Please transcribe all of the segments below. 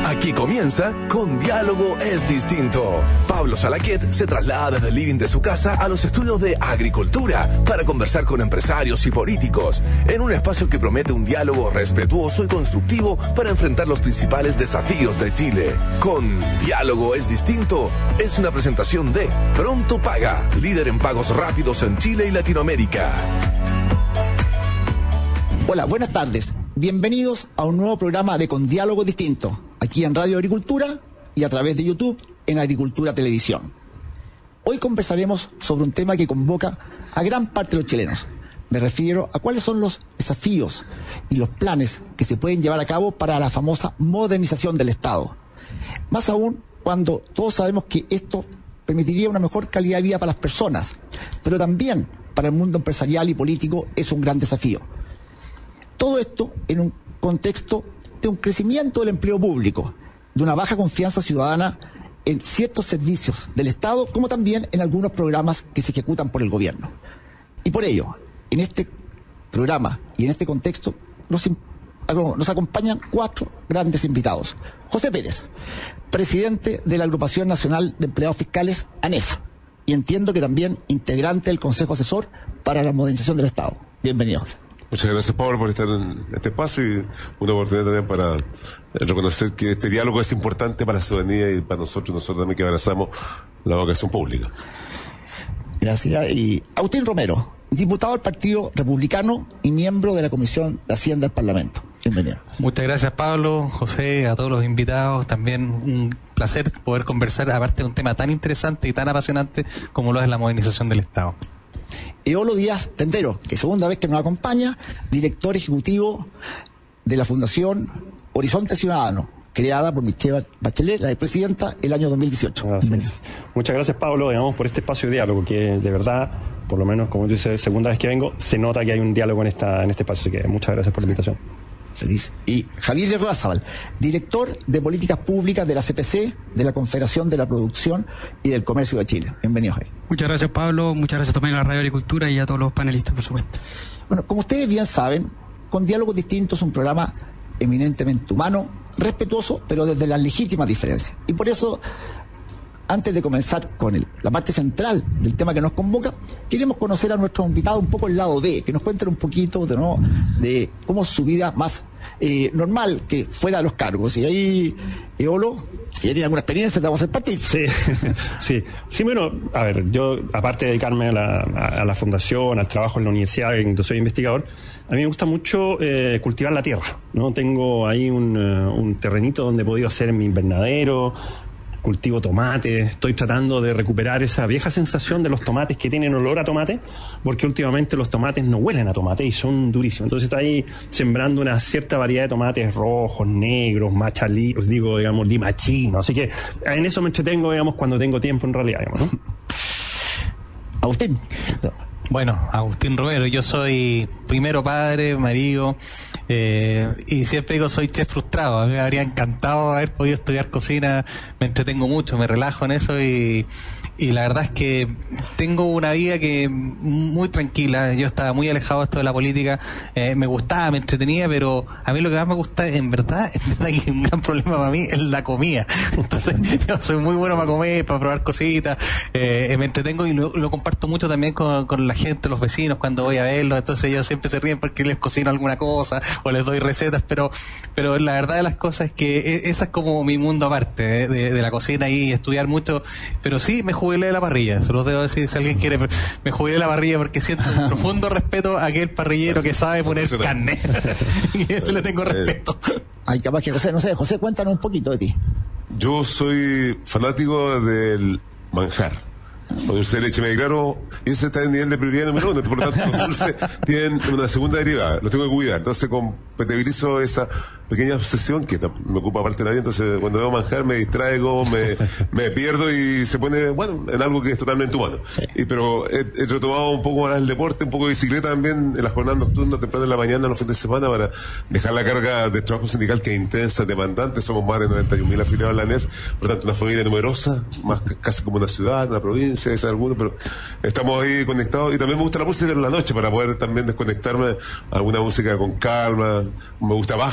Aquí comienza Con Diálogo es Distinto. Pablo Salaquet se traslada del living de su casa a los estudios de Agricultura para conversar con empresarios y políticos en un espacio que promete un diálogo respetuoso y constructivo para enfrentar los principales desafíos de Chile. Con Diálogo es Distinto es una presentación de Pronto Paga, líder en pagos rápidos en Chile y Latinoamérica. Hola, buenas tardes. Bienvenidos a un nuevo programa de Con Diálogo Distinto, aquí en Radio Agricultura y a través de YouTube en Agricultura Televisión. Hoy conversaremos sobre un tema que convoca a gran parte de los chilenos. Me refiero a cuáles son los desafíos y los planes que se pueden llevar a cabo para la famosa modernización del Estado. Más aún cuando todos sabemos que esto permitiría una mejor calidad de vida para las personas, pero también para el mundo empresarial y político es un gran desafío. Todo esto en un contexto de un crecimiento del empleo público, de una baja confianza ciudadana en ciertos servicios del Estado, como también en algunos programas que se ejecutan por el gobierno. Y por ello, en este programa y en este contexto, nos acompañan 4 grandes invitados. José Pérez, presidente de la Agrupación Nacional de Empleados Fiscales, ANEF, y entiendo que también integrante del Consejo Asesor para la Modernización del Estado. Bienvenido, José. Muchas gracias, Pablo, por estar en este espacio y una oportunidad también para reconocer que este diálogo es importante para la ciudadanía y para nosotros también que abrazamos la vocación pública. Gracias. Y Agustín Romero, diputado del Partido Republicano y miembro de la Comisión de Hacienda del Parlamento. Bienvenido. Muchas gracias, Pablo, José, a todos los invitados. También un placer poder conversar, aparte de un tema tan interesante y tan apasionante como lo es la modernización del Estado. Eolo Díaz Tendero, que segunda vez que nos acompaña, director ejecutivo de la Fundación Horizonte Ciudadano, creada por Michelle Bachelet, la presidenta, el año 2018. Muchas gracias, Pablo, por este espacio de diálogo, que de verdad, por lo menos, como tú dices, segunda vez que vengo, se nota que hay un diálogo en este espacio, así que muchas gracias por la invitación. Feliz. Y Javier de Roazabal, director de Políticas Públicas de la CPC, de la Confederación de la Producción y del Comercio de Chile. Bienvenido, Javier. Muchas gracias, Pablo. Muchas gracias también a la Radio Agricultura y a todos los panelistas, por supuesto. Bueno, como ustedes bien saben, Con Diálogos Distintos es un programa eminentemente humano, respetuoso, pero desde las legítimas diferencias. Y por eso, antes de comenzar con la parte central del tema que nos convoca, queremos conocer a nuestros invitados un poco el lado B, que nos cuenten un poquito de cómo es su vida más normal que fuera de los cargos. Y ahí, Eolo, que ya tiene alguna experiencia, te vamos a hacer partir. Sí, bueno, a ver, yo, aparte de dedicarme a la fundación, al trabajo en la universidad, en donde soy investigador, a mí me gusta mucho cultivar la tierra, ¿no? Tengo ahí un terrenito donde he podido hacer mi invernadero, cultivo tomate, estoy tratando de recuperar esa vieja sensación de los tomates que tienen olor a tomate, porque últimamente los tomates no huelen a tomate y son durísimos. Entonces estoy ahí sembrando una cierta variedad de tomates rojos, negros, dimachinos. Así que en eso me entretengo, cuando tengo tiempo en realidad, ¿no? Agustín. Bueno, Agustín Romero, yo soy primero padre, marido, y siempre digo soy chef frustrado. A mí me habría encantado haber podido estudiar cocina, me entretengo mucho, me relajo en eso y la verdad es que tengo una vida que muy tranquila. Yo estaba muy alejado de esto de la política, me gustaba, me entretenía, pero a mí lo que más me gusta, en verdad que un gran problema para mí es la comida. Entonces yo soy muy bueno para comer, para probar cositas, me entretengo y lo comparto mucho también con la gente, los vecinos, cuando voy a verlos. Entonces ellos siempre se ríen porque les cocino alguna cosa o les doy recetas, pero la verdad de las cosas es que esa es como mi mundo aparte de la cocina y estudiar mucho, pero sí me jubilé de la parrilla, se los debo decir, si alguien quiere, me jubilé de la parrilla porque siento un profundo respeto a aquel parrillero que sabe poner carne y a eso le tengo respeto. Ay, capaz que José, cuéntanos un poquito de ti. Yo soy fanático del manjar. Los dulces de leche me declaro, y ese está en nivel de prioridad número 1, por lo tanto los dulces tienen una segunda derivada, los tengo que cuidar. Entonces compatibilizo esa pequeña obsesión que me ocupa aparte de la vida. Entonces cuando veo manjar me distraigo, me pierdo y se pone, en algo que es totalmente humano. Pero he retomado un poco más el deporte, un poco de bicicleta también en las jornadas nocturnas, temprano en la mañana, los fines de semana, para dejar la carga de trabajo sindical que es intensa, demandante. Somos más de 91.000 afiliados a la ANEF, por lo tanto una familia numerosa, más casi como una ciudad, una provincia, es alguno, pero estamos ahí conectados. Y también me gusta la música en la noche para poder también desconectarme a alguna música con calma. Me gusta Bach también,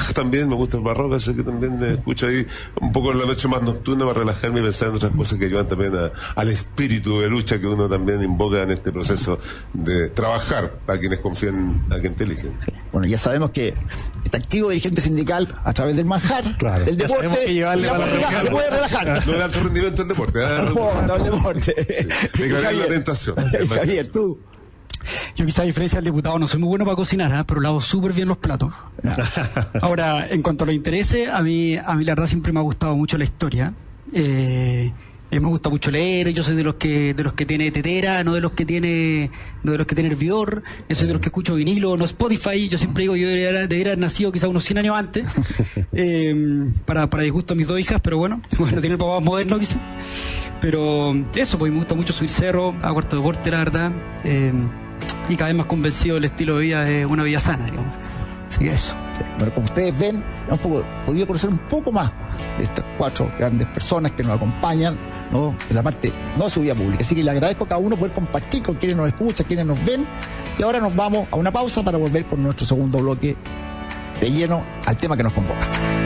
me gusta el barroco, así que también escucho ahí un poco en la noche más nocturna para relajarme y pensar en otras cosas que ayudan también al espíritu de lucha que uno también invoca en este proceso de trabajar para quienes confían a quien te eligen. Sí. Bueno, ya sabemos que este activo dirigente sindical a través del manjar, Claro. del Ya deporte, sabemos que llevarle la para la música, reunión. se puede relajar. No de alto rendimiento en deporte. No, el deporte. De caer en la tentación. Javier, tú. Yo quizá a diferencia del diputado no soy muy bueno para cocinar, pero lavo súper bien los platos. Ahora, en cuanto a los intereses, a mí la verdad siempre me ha gustado mucho la historia. Me gusta mucho leer. Yo soy de los que tiene tetera, no de los que tiene hervidor. Yo soy de los que escucho vinilo, no Spotify. Yo siempre digo, yo debería haber nacido quizá unos 100 años antes, para disgusto a mis dos hijas, pero bueno, tiene el papá más moderno quizá. Pero eso, pues me gusta mucho subir cerro, hago harto deporte, la verdad, y cada vez más convencido del estilo de vida de una vida sana, digamos. Así que eso. Sí. Bueno, como ustedes ven, hemos podido conocer un poco más de estas 4 grandes personas que nos acompañan, ¿no?, en la parte no de su vida pública. Así que le agradezco a cada uno poder compartir con quienes nos escuchan, quienes nos ven. Y ahora nos vamos a una pausa para volver con nuestro segundo bloque de lleno al tema que nos convoca.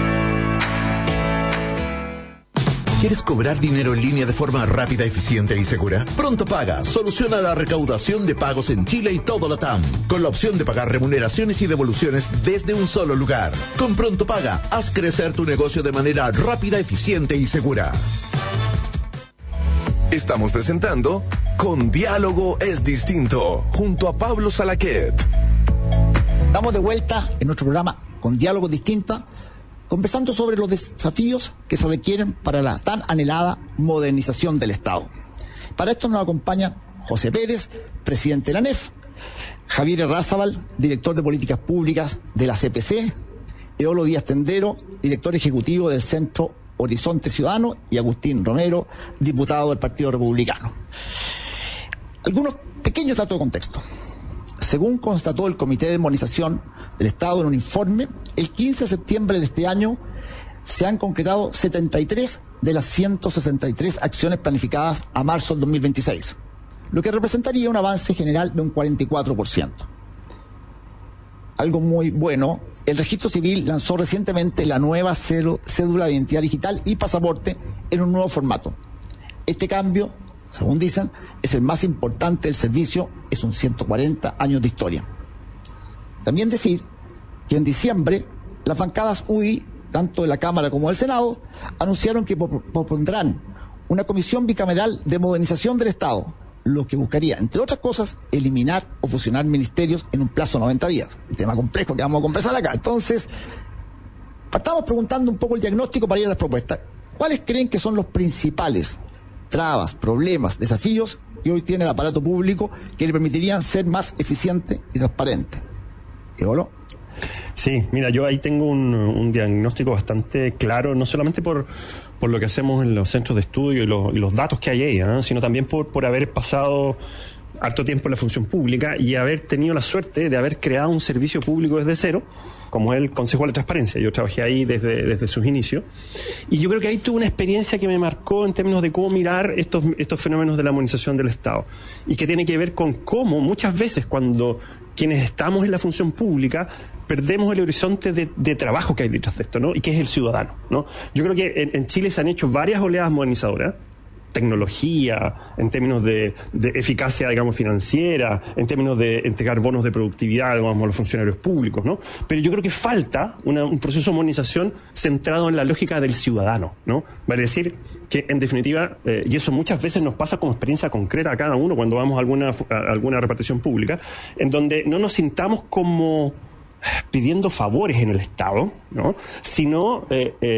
¿Quieres cobrar dinero en línea de forma rápida, eficiente y segura? Pronto Paga soluciona la recaudación de pagos en Chile y todo Latam, con la opción de pagar remuneraciones y devoluciones desde un solo lugar. Con Pronto Paga, haz crecer tu negocio de manera rápida, eficiente y segura. Estamos presentando Con Diálogo es Distinto, junto a Pablo Salaquet. Estamos de vuelta en nuestro programa Con Diálogo Distinto, conversando sobre los desafíos que se requieren para la tan anhelada modernización del Estado. Para esto nos acompaña José Pérez, presidente de la ANEF, Javier Errázabal, director de Políticas Públicas de la CPC, Eolo Díaz Tendero, director ejecutivo del Centro Horizonte Ciudadano, y Agustín Romero, diputado del Partido Republicano. Algunos pequeños datos de contexto. Según constató el Comité de Modernización del Estado en un informe, el 15 de septiembre de este año se han concretado 73 de las 163 acciones planificadas a marzo del 2026, lo que representaría un avance general de un 44%. Algo muy bueno, el Registro Civil lanzó recientemente la nueva cédula de identidad digital y pasaporte en un nuevo formato. Este cambio, según dicen, es el más importante del servicio, es un 140 años de historia. También decir que en diciembre las bancadas UI, tanto de la Cámara como del Senado, anunciaron que propondrán una comisión bicameral de modernización del Estado, lo que buscaría, entre otras cosas, eliminar o fusionar ministerios en un plazo de 90 días. Un tema complejo que vamos a conversar acá. Entonces, partamos preguntando un poco el diagnóstico para ir a las propuestas. ¿Cuáles creen que son los principales trabas, problemas, desafíos que hoy tiene el aparato público que le permitirían ser más eficiente y transparente? ¿Eolo? Sí, mira, yo ahí tengo un diagnóstico bastante claro, no solamente por lo que hacemos en los centros de estudio y los datos que hay ahí, sino también por haber pasado harto tiempo en la función pública y haber tenido la suerte de haber creado un servicio público desde cero, como es el Consejo de la Transparencia. Yo trabajé ahí desde sus inicios, y yo creo que ahí tuve una experiencia que me marcó en términos de cómo mirar estos fenómenos de la modernización del Estado, y que tiene que ver con cómo muchas veces cuando quienes estamos en la función pública perdemos el horizonte de trabajo que hay detrás de esto, ¿no? Y que es el ciudadano, ¿no? Yo creo que en Chile se han hecho varias oleadas modernizadoras, tecnología, en términos de eficacia, digamos, financiera, en términos de entregar bonos de productividad, digamos, a los funcionarios públicos, ¿no? Pero yo creo que falta un proceso de modernización centrado en la lógica del ciudadano, ¿no? Vale decir que, en definitiva, y eso muchas veces nos pasa como experiencia concreta a cada uno cuando vamos a alguna repartición pública, en donde no nos sintamos como pidiendo favores en el Estado, ¿no?, sino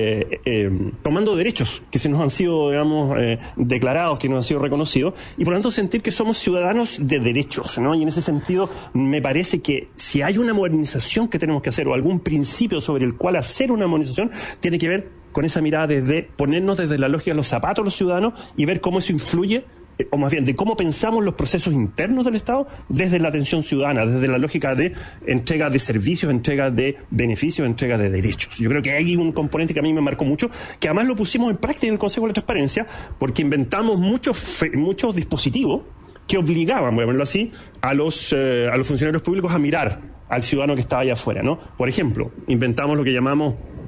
tomando derechos que se nos han sido, digamos, declarados, que nos han sido reconocidos, y por lo tanto sentir que somos ciudadanos de derechos, ¿no? Y en ese sentido me parece que si hay una modernización que tenemos que hacer, o algún principio sobre el cual hacer una modernización, tiene que ver con esa mirada desde ponernos desde la lógica de los zapatos de los ciudadanos y ver cómo eso influye, o más bien de cómo pensamos los procesos internos del Estado desde la atención ciudadana, desde la lógica de entrega de servicios, entrega de beneficios, entrega de derechos. Yo creo que hay un componente que a mí me marcó mucho, que además lo pusimos en práctica en el Consejo de la Transparencia, porque inventamos muchos dispositivos que obligaban, voy a ponerlo así, a los funcionarios públicos a mirar al ciudadano que estaba allá afuera, ¿no? Por ejemplo, inventamos lo que llamamos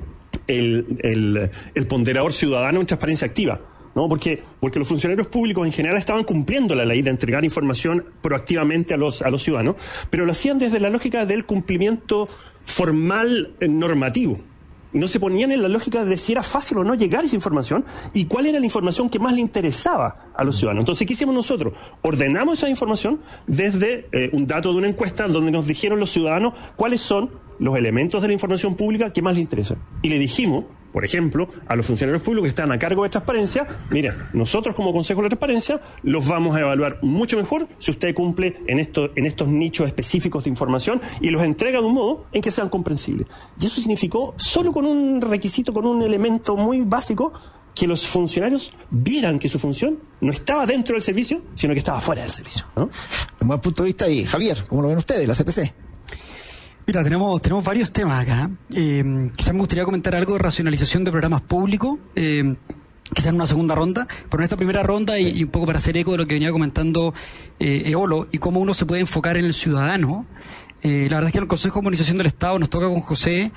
el ponderador ciudadano en transparencia activa, ¿no? Porque los funcionarios públicos en general estaban cumpliendo la ley de entregar información proactivamente a los ciudadanos, pero lo hacían desde la lógica del cumplimiento formal normativo. No se ponían en la lógica de si era fácil o no llegar a esa información y cuál era la información que más le interesaba a los ciudadanos. Entonces, ¿qué hicimos nosotros? Ordenamos esa información desde un dato de una encuesta donde nos dijeron los ciudadanos cuáles son los elementos de la información pública que más les interesan. Y le dijimos, por ejemplo, a los funcionarios públicos que están a cargo de transparencia, miren, nosotros como Consejo de Transparencia los vamos a evaluar mucho mejor si usted cumple en estos nichos específicos de información y los entrega de un modo en que sean comprensibles. Y eso significó, solo con un requisito, con un elemento muy básico, que los funcionarios vieran que su función no estaba dentro del servicio, sino que estaba fuera del servicio, ¿no? Un buen punto de vista ahí. Javier, ¿cómo lo ven ustedes, la CPC? Mira, tenemos varios temas acá. Quizás me gustaría comentar algo de racionalización de programas públicos, quizás en una segunda ronda, pero en esta primera ronda, y un poco para hacer eco de lo que venía comentando Eolo, y cómo uno se puede enfocar en el ciudadano. La verdad es que en el Consejo de Comunicación del Estado nos toca con José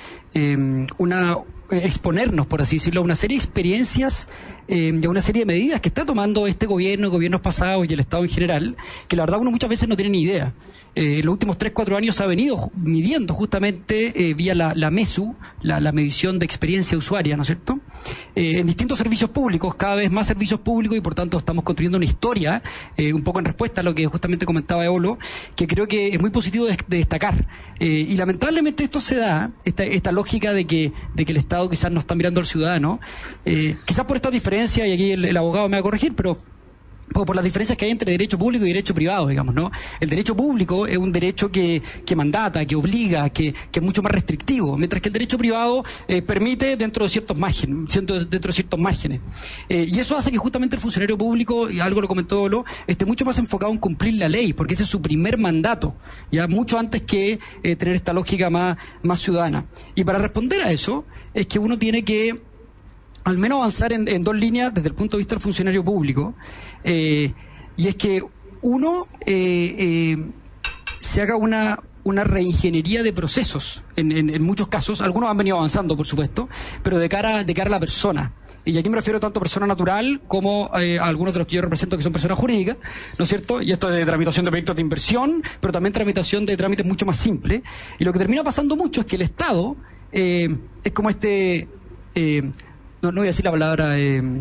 exponernos, por así decirlo, a una serie de experiencias y a una serie de medidas que está tomando este gobierno, gobiernos pasados y el Estado en general, que la verdad uno muchas veces no tiene ni idea. En los últimos 3-4 años se ha venido midiendo justamente vía la MESU, la medición de experiencia usuaria, ¿no es cierto? En distintos servicios públicos, cada vez más servicios públicos, y por tanto estamos construyendo una historia, un poco en respuesta a lo que justamente comentaba Eolo, que creo que es muy positivo de destacar. Y lamentablemente esto se da, esta lógica de que el Estado quizás no está mirando al ciudadano, quizás por esta diferencia, y aquí el abogado me va a corregir, pero por las diferencias que hay entre derecho público y derecho privado, digamos, ¿no? El derecho público es un derecho que mandata, que obliga, que es mucho más restrictivo, mientras que el derecho privado permite dentro de ciertos márgenes. Y eso hace que justamente el funcionario público, y algo lo comentó Olo, esté mucho más enfocado en cumplir la ley, porque ese es su primer mandato, ya mucho antes que tener esta lógica más ciudadana. Y para responder a eso, es que uno tiene que al menos avanzar en dos líneas desde el punto de vista del funcionario público, y es que uno se haga una reingeniería de procesos en muchos casos. Algunos han venido avanzando, por supuesto, pero de cara a la persona. Y aquí me refiero tanto a persona natural como a algunos de los que yo represento que son personas jurídicas, ¿no es cierto? Y esto es de tramitación de proyectos de inversión, pero también tramitación de trámites mucho más simples. Y lo que termina pasando mucho es que el Estado es como no voy a decir la palabra,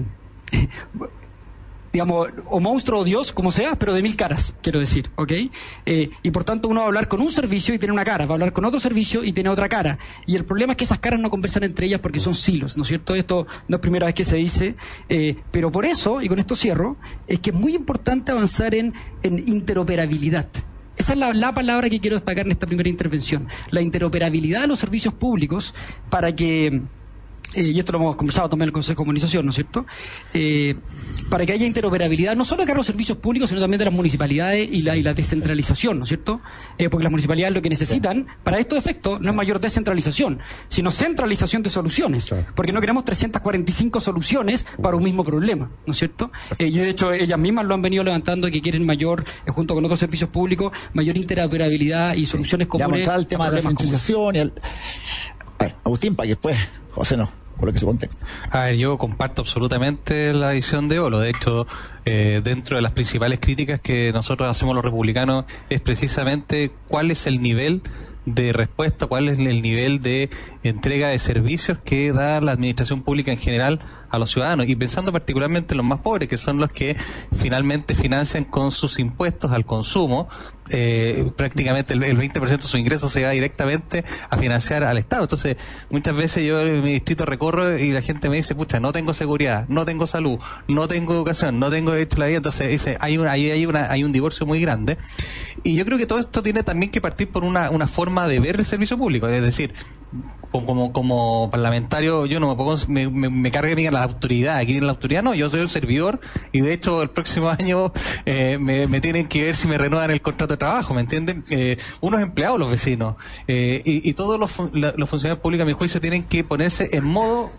digamos, o monstruo o Dios, como sea, pero de 1000 caras, quiero decir, ¿ok? Y por tanto uno va a hablar con un servicio y tiene una cara, va a hablar con otro servicio y tiene otra cara. Y el problema es que esas caras no conversan entre ellas porque son silos, ¿no es cierto? Esto no es primera vez que se dice, pero por eso, y con esto cierro, es que es muy importante avanzar en interoperabilidad. Esa es la palabra que quiero destacar en esta primera intervención. La interoperabilidad de los servicios públicos para que... y esto lo hemos conversado también en el Consejo de Comunicación, ¿no es cierto? Para que haya interoperabilidad, no solo de los servicios públicos, sino también de las municipalidades y la descentralización, ¿no es cierto? Porque las municipalidades lo que necesitan, para estos efectos, no es mayor descentralización, sino centralización de soluciones. Porque no queremos 345 soluciones para un mismo problema, ¿no es cierto? Y de hecho, ellas mismas lo han venido levantando, que quieren mayor, junto con otros servicios públicos, mayor interoperabilidad y soluciones comunes. Ya mostrar el tema de la centralización y Agustín, para que después, José no. Por lo que se contexta. A ver, yo comparto absolutamente la visión de Olo. De hecho, dentro de las principales críticas que nosotros hacemos los republicanos es precisamente cuál es el nivel de respuesta, cuál es el nivel de entrega de servicios que da la administración pública en general a los ciudadanos, y pensando particularmente en los más pobres, que son los que finalmente financian con sus impuestos al consumo. Prácticamente el 20% de sus ingresos se va directamente a financiar al Estado. Entonces, muchas veces yo en mi distrito recorro y la gente me dice, pucha, no tengo seguridad, no tengo salud, no tengo educación, no tengo derecho a la vida. Entonces, dice, hay un divorcio muy grande. Y yo creo que todo esto tiene también que partir por una forma de ver el servicio público. Es decir, como parlamentario, yo no me cargue bien la autoridad. Aquí en la autoridad no, yo soy un servidor, y de hecho el próximo año me tienen que ver si me renuevan el contrato de trabajo, ¿me entienden? Unos empleados, los vecinos, y todos los funcionarios públicos, a mi juicio, tienen que ponerse en modo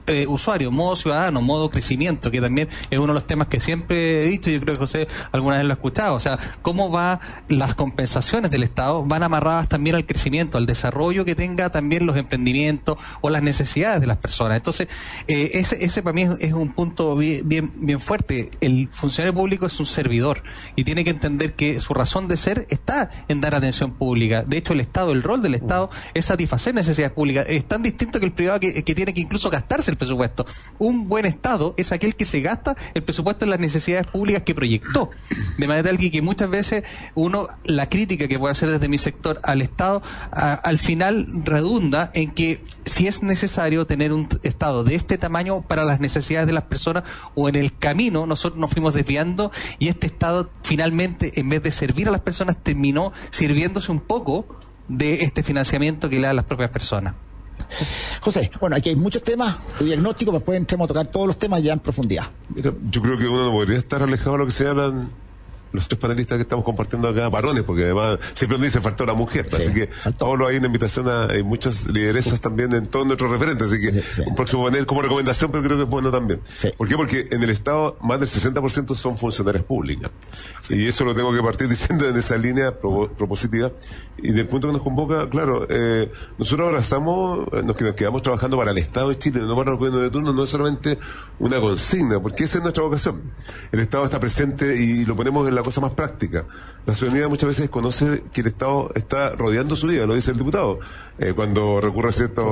usuario, modo ciudadano, modo crecimiento, que también es uno de los temas que siempre he dicho, yo creo que José alguna vez lo ha escuchado, o sea, cómo las compensaciones del Estado van amarradas también al crecimiento, al desarrollo que tenga también los emprendimientos o las necesidades de las personas. Entonces, ese para mí es un punto bien fuerte. El funcionario público es un servidor y tiene que entender que su razón de ser está en dar atención pública. De hecho, el rol del Estado es satisfacer necesidades públicas. Es tan distinto que el privado que tiene que incluso gastarse el presupuesto. Un buen Estado es aquel que se gasta el presupuesto en las necesidades públicas que proyectó. De manera tal que muchas veces la crítica que puede hacer desde mi sector al Estado, al final redunda en que si es necesario tener un Estado de este tamaño para las necesidades de las personas, o en el camino nosotros nos fuimos desviando y este Estado finalmente, en vez de servir a las personas, terminó sirviéndose un poco de este financiamiento que le dan las propias personas. José, bueno, aquí hay muchos temas de diagnóstico, pero después entremos a tocar todos los temas ya en profundidad. Mira, yo creo que uno no podría estar alejado de lo que señalan los tres panelistas que estamos compartiendo acá, varones, porque además siempre nos dice faltó la mujer, sí, así que Pablo, hay una invitación hay muchas lideresas también en todos nuestros referentes, así que un próximo panel como recomendación, pero creo que es bueno también. Sí. ¿Por qué? Porque en el Estado más del 60% son funcionarias públicas, y eso lo tengo que partir diciendo en esa línea propositiva, y del punto que nos convoca, claro, nosotros abrazamos, nos quedamos trabajando para el Estado de Chile, no para los gobiernos de turno, no es solamente una consigna, porque esa es nuestra vocación. El Estado está presente y lo ponemos en la cosa más práctica. La ciudadanía muchas veces desconoce que el Estado está rodeando su vida, lo dice el diputado. Cuando recurre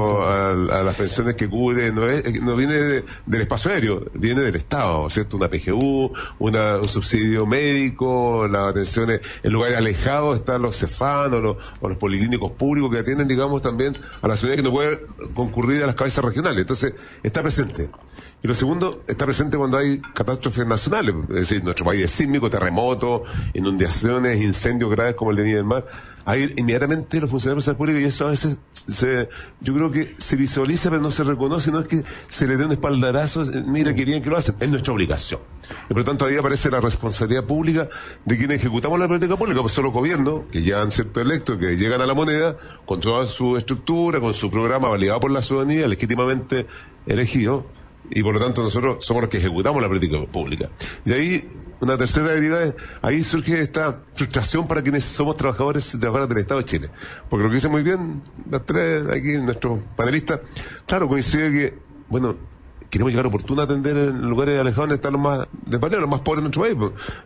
a las pensiones que cubre, no viene del espacio aéreo, viene del Estado, ¿cierto? Una PGU, un subsidio médico, las atenciones en lugares alejados están los CEFAN o los policlínicos públicos que atienden, digamos, también a la ciudadanía que no puede concurrir a las cabezas regionales. Entonces, está presente. Y lo segundo, está presente cuando hay catástrofes nacionales, es decir, nuestro país es sísmico, terremotos, inundaciones, incendios graves como el de Viña del Mar. Hay inmediatamente los funcionarios públicos, y eso a veces yo creo que se visualiza pero no se reconoce, no es que se le dé un espaldarazo, mira qué bien que lo hacen, es nuestra obligación. Y por lo tanto ahí aparece la responsabilidad pública de quienes ejecutamos la política pública, pues son los gobiernos que llevan cierto electos, que llegan a la moneda con toda su estructura, con su programa validado por la ciudadanía, legítimamente elegido. Y por lo tanto nosotros somos los que ejecutamos la política pública. Y ahí, una tercera derivada, ahí surge esta frustración para quienes somos trabajadores y trabajadoras del Estado de Chile. Porque lo que dice muy bien las tres, aquí nuestros panelistas, claro, coincide que, bueno, queremos llegar oportuno a atender en lugares alejados donde están los más desvalidos, los más pobres de nuestro país.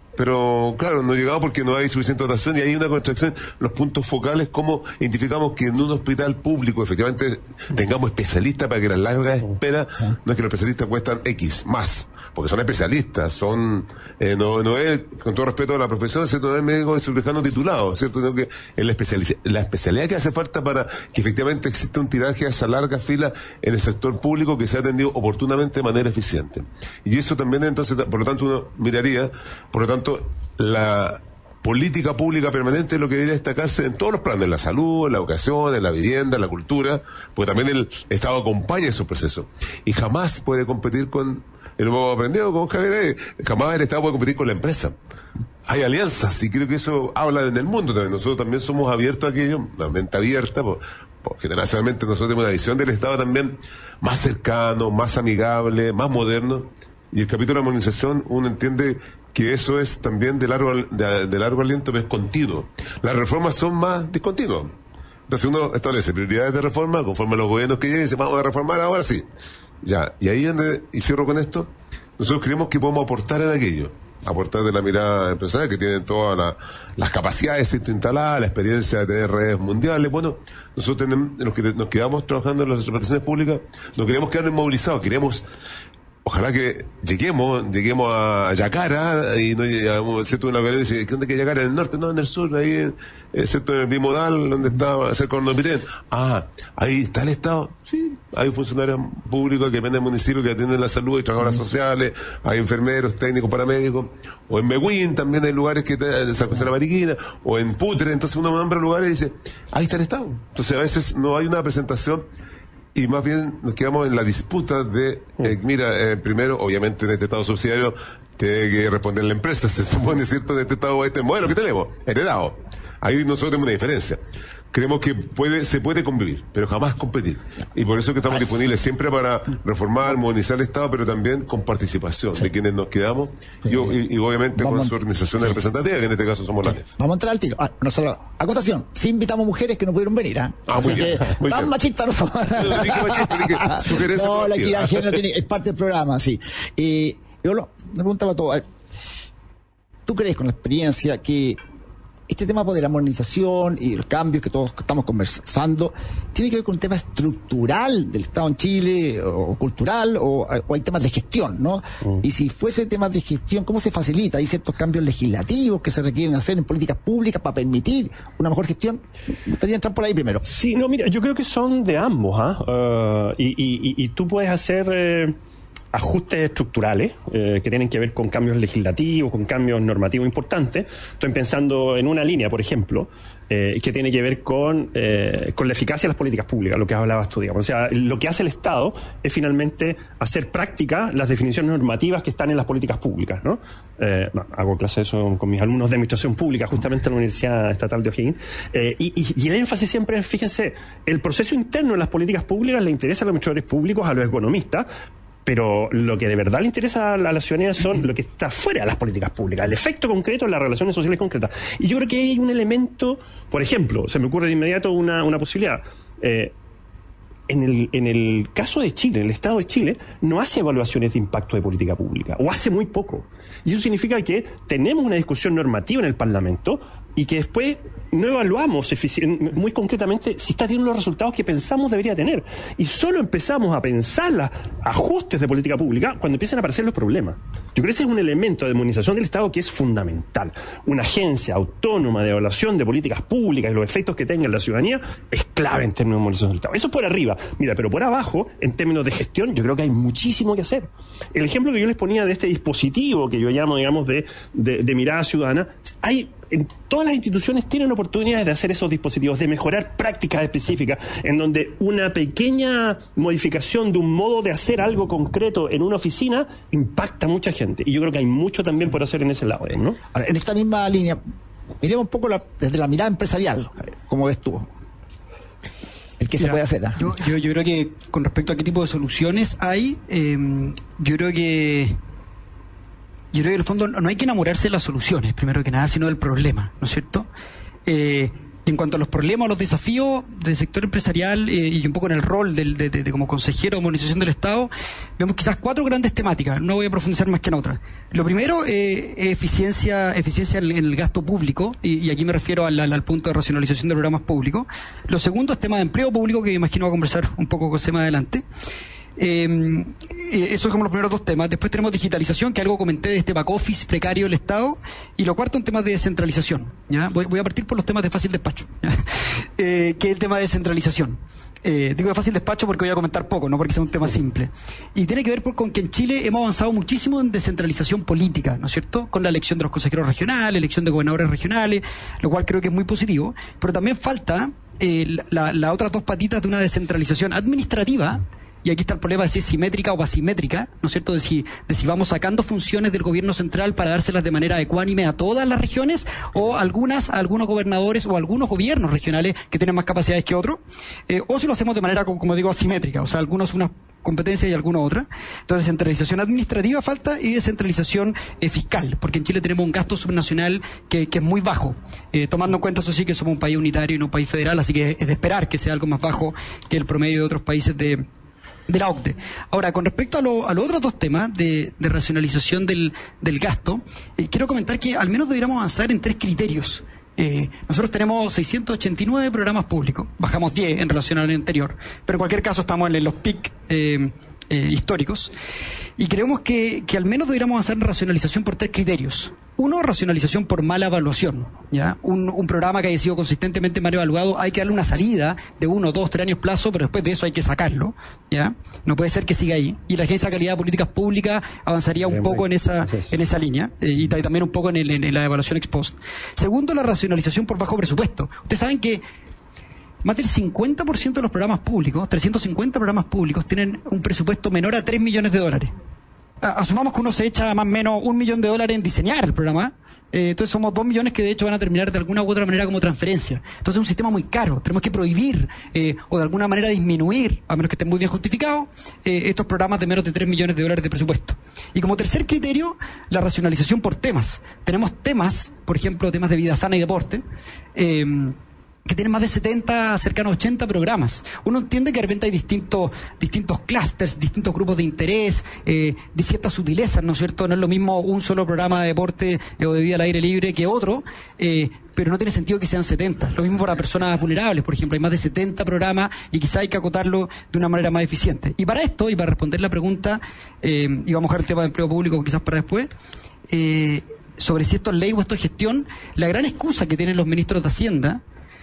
Pero, claro, no llegamos porque no hay suficiente dotación y hay una contracción. Los puntos focales, cómo identificamos que en un hospital público efectivamente tengamos especialistas para que las largas esperas, no es que los especialistas cuestan X más, porque son especialistas, son, no es, con todo respeto a la profesión, ¿cierto? No es médico de cirujano titulado, ¿cierto? Sino que es la especialidad que hace falta para que efectivamente exista un tiraje a esa larga fila en el sector público que sea atendido oportunamente de manera eficiente. Y eso también, entonces, por lo tanto, uno miraría, por lo tanto, la política pública permanente es lo que debe destacarse en todos los planes, en la salud, en la educación, en la vivienda, en la cultura, porque también el Estado acompaña esos procesos. Y jamás puede competir con, lo hemos aprendido con Javier, jamás el Estado puede competir con la empresa. Hay alianzas, y creo que eso habla en el mundo también. Nosotros también somos abiertos a aquello, una mente abierta, porque nacionalmente nosotros tenemos una visión del Estado también más cercano, más amigable, más moderno. Y el capítulo de armonización, uno entiende que eso es también de largo aliento, pero es continuo. Las reformas son más discontinuas. Entonces uno establece prioridades de reforma conforme a los gobiernos que lleguen y dice, vamos a reformar ahora sí. Ya, y ahí y cierro con esto, nosotros creemos que podemos aportar en aquello. Aportar de la mirada empresarial, que tienen todas las capacidades instaladas, la experiencia de tener redes mundiales. Bueno, nosotros los que nos quedamos trabajando en las representaciones públicas, no queremos quedarnos inmovilizados, queremos... Ojalá que lleguemos a Yacara y no llegamos, ¿cierto? Una vez dice, ¿dónde que Yacara? ¿En el norte? No, en el sur, ahí, ¿cierto? En el bimodal, donde está cerca de Hornopirén. Ahí está el Estado. Sí, hay funcionarios públicos que dependen del municipio que atienden la salud, hay trabajadoras sociales, hay enfermeros, técnicos, paramédicos. O en Mehuín también hay lugares que en San José de la Mariquina, o en Putre. Entonces uno nombra lugares y dice, ahí está el Estado. Entonces a veces no hay una presentación. Y más bien nos quedamos en la disputa de, primero, obviamente en este Estado subsidiario, tiene que responder la empresa, se supone, ¿cierto? De este Estado, este modelo que tenemos, heredado. Ahí nosotros tenemos una diferencia. creemos que se puede convivir, pero jamás competir. Y por eso que estamos disponibles siempre para reformar, modernizar el Estado, pero también con participación de quienes nos quedamos y obviamente con su organización representativa, que en este caso somos la NEF. Vamos a entrar al tiro. Acotación, sí invitamos mujeres que no pudieron venir. Muy bien. Tan machistas no somos. No, la equidad de género es parte del programa, sí. Yo le preguntaba a todos, ¿tú crees con la experiencia que este tema de la modernización y los cambios que todos estamos conversando tiene que ver con un tema estructural del Estado en Chile o cultural o hay temas de gestión, ¿no? Y si fuese temas de gestión, ¿cómo se facilita? ¿Hay ciertos cambios legislativos que se requieren hacer en políticas públicas para permitir una mejor gestión? Me gustaría entrar por ahí primero. Sí, no, mira, yo creo que son de ambos, y tú puedes hacer ajustes estructurales que tienen que ver con cambios legislativos, con cambios normativos importantes. Estoy pensando en una línea, por ejemplo, que tiene que ver con la eficacia de las políticas públicas, lo que hablabas tú, digamos. O sea, lo que hace el Estado es finalmente hacer práctica las definiciones normativas que están en las políticas públicas, ¿no? Hago clase de eso con mis alumnos de administración pública, justamente en la Universidad Estatal de O'Higgins. Y el énfasis siempre es, fíjense, el proceso interno de las políticas públicas le interesa a los administradores públicos, a los economistas, pero lo que de verdad le interesa a la ciudadanía son lo que está fuera de las políticas públicas, el efecto concreto en las relaciones sociales concretas. Y yo creo que hay un elemento, por ejemplo, se me ocurre de inmediato una posibilidad. En el caso de Chile, en el Estado de Chile, no hace evaluaciones de impacto de política pública, o hace muy poco. Y eso significa que tenemos una discusión normativa en el Parlamento y que después no evaluamos muy concretamente si está teniendo los resultados que pensamos debería tener. Y solo empezamos a pensar los ajustes de política pública cuando empiezan a aparecer los problemas. Yo creo que ese es un elemento de modernización del Estado que es fundamental. Una agencia autónoma de evaluación de políticas públicas y los efectos que tenga en la ciudadanía es clave en términos de modernización del Estado. Eso por arriba. Mira, pero por abajo, en términos de gestión, yo creo que hay muchísimo que hacer. El ejemplo que yo les ponía de este dispositivo que yo llamo, digamos, de mirada ciudadana, en todas las instituciones tienen oportunidades de hacer esos dispositivos, de mejorar prácticas específicas, en donde una pequeña modificación de un modo de hacer algo concreto en una oficina impacta a mucha gente. Y yo creo que hay mucho también por hacer en ese lado, ¿no? Ahora, en esta misma línea, miremos un poco desde la mirada empresarial, ¿cómo ves tú? ¿Qué se puede hacer? Yo creo que con respecto a qué tipo de soluciones hay, yo creo que en el fondo no hay que enamorarse de las soluciones, primero que nada, sino del problema, ¿no es cierto? Y en cuanto a los problemas o los desafíos del sector empresarial y un poco en el rol de como consejero de modernización del Estado, vemos quizás 4 grandes temáticas, no voy a profundizar más que en otras. Lo primero es eficiencia en el gasto público, y aquí me refiero al punto de racionalización de programas públicos. Lo segundo es tema de empleo público, que me imagino va a conversar un poco con más adelante. Esos son los primeros 2 temas. Después tenemos digitalización, que algo comenté de este back office precario del Estado, y lo cuarto, un tema de descentralización, ¿ya? Voy a partir por los temas de fácil despacho, ¿ya? Que es el tema de descentralización. Digo de fácil despacho porque voy a comentar poco, no porque sea un tema simple. Y tiene que ver con que en Chile hemos avanzado muchísimo en descentralización política, ¿no es cierto? Con la elección de los consejeros regionales, elección de gobernadores regionales, lo cual creo que es muy positivo, pero también falta las otras 2 patitas de una descentralización administrativa. Y aquí está el problema de si es simétrica o asimétrica, ¿no es cierto? De si vamos sacando funciones del gobierno central para dárselas de manera ecuánime a todas las regiones, o a algunos gobernadores o algunos gobiernos regionales que tienen más capacidades que otros, o si lo hacemos de manera, como digo, asimétrica, o sea, algunos unas competencias y algunos otras. Entonces, centralización administrativa falta y descentralización fiscal, porque en Chile tenemos un gasto subnacional que es muy bajo, tomando en cuenta, eso sí, que somos un país unitario y no un país federal, así que es de esperar que sea algo más bajo que el promedio de otros países de la OCDE. Ahora, con respecto a los otros 2 temas de racionalización del gasto, quiero comentar que al menos deberíamos avanzar en 3 criterios. Nosotros tenemos 689 programas públicos, bajamos 10 en relación al año anterior, pero en cualquier caso estamos en los PIC históricos, y creemos que al menos deberíamos avanzar en racionalización por 3 criterios. 1, racionalización por mala evaluación, ¿ya? Un programa que haya sido consistentemente mal evaluado, hay que darle una salida de 1, 2, 3 años plazo, pero después de eso hay que sacarlo, ¿ya? No puede ser que siga ahí. Y la Agencia de Calidad de Políticas Públicas avanzaría un poco en esa línea, y también un poco en la evaluación ex post. Segundo, la racionalización por bajo presupuesto. Ustedes saben que más del 50% de los programas públicos, 350 programas públicos, tienen un presupuesto menor a $3 millones. Asumamos que uno se echa más o menos $1 millón en diseñar el programa, Entonces somos 2 millones que de hecho van a terminar de alguna u otra manera como transferencia. Entonces es un sistema muy caro. Tenemos que prohibir o de alguna manera disminuir, a menos que esté muy bien justificado, estos programas de menos de 3 millones de dólares de presupuesto. Y como tercer criterio, la racionalización por temas. Tenemos temas, por ejemplo, temas de vida sana y deporte, que tienen más de 70, cercanos a 80 programas. Uno entiende que de repente hay distintos clústeres, distintos grupos de interés, de ciertas sutilezas, ¿no es cierto? No es lo mismo un solo programa de deporte o de vida al aire libre que otro, pero no tiene sentido que sean 70. Lo mismo para personas vulnerables, por ejemplo, hay más de 70 programas y quizá hay que acotarlo de una manera más eficiente. Y para esto, y para responder la pregunta, y vamos a dejar el tema de empleo público quizás para después, sobre si esto es ley o esto es gestión, la gran excusa que tienen los ministros de Hacienda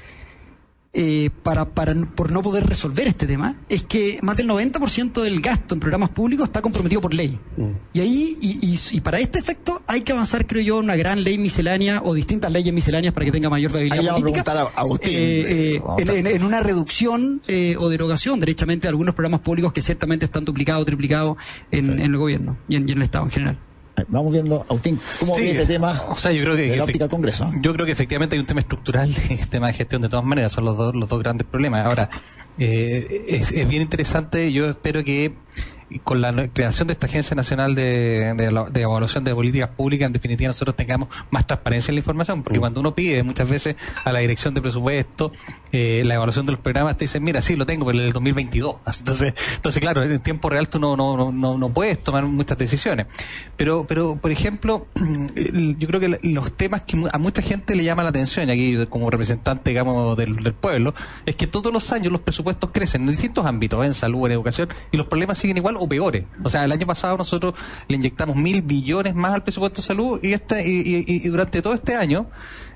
por no poder resolver este tema es que más del 90% del gasto en programas públicos está comprometido por ley. Y ahí y para este efecto hay que avanzar, creo yo, una gran ley miscelánea o distintas leyes misceláneas para que tenga mayor viabilidad política. Vamos a preguntar a Agustín. En una reducción o derogación derechamente de algunos programas públicos que ciertamente están duplicados o triplicados en el gobierno y en el Estado en general. Vamos viendo, Agustín, ¿cómo ve este tema? O sea, yo creo que de la óptica del Congreso? Yo creo que efectivamente hay un tema estructural y el tema de gestión de todas maneras, son los dos grandes problemas. Ahora, es bien interesante, yo espero que con la creación de esta Agencia Nacional de Evaluación de Políticas Públicas, en definitiva nosotros tengamos más transparencia en la información, porque cuando uno pide muchas veces a la Dirección de Presupuesto la evaluación de los programas, te dicen, mira, sí, lo tengo, pero el del 2022. Entonces claro, en tiempo real tú no puedes tomar muchas decisiones. Pero por ejemplo, yo creo que los temas que a mucha gente le llama la atención, y aquí como representante, digamos, del pueblo, es que todos los años los presupuestos crecen en distintos ámbitos, en salud, en educación, y los problemas siguen igual o peores. O sea, el año pasado nosotros le inyectamos 1.000 billones más al presupuesto de salud y durante todo este año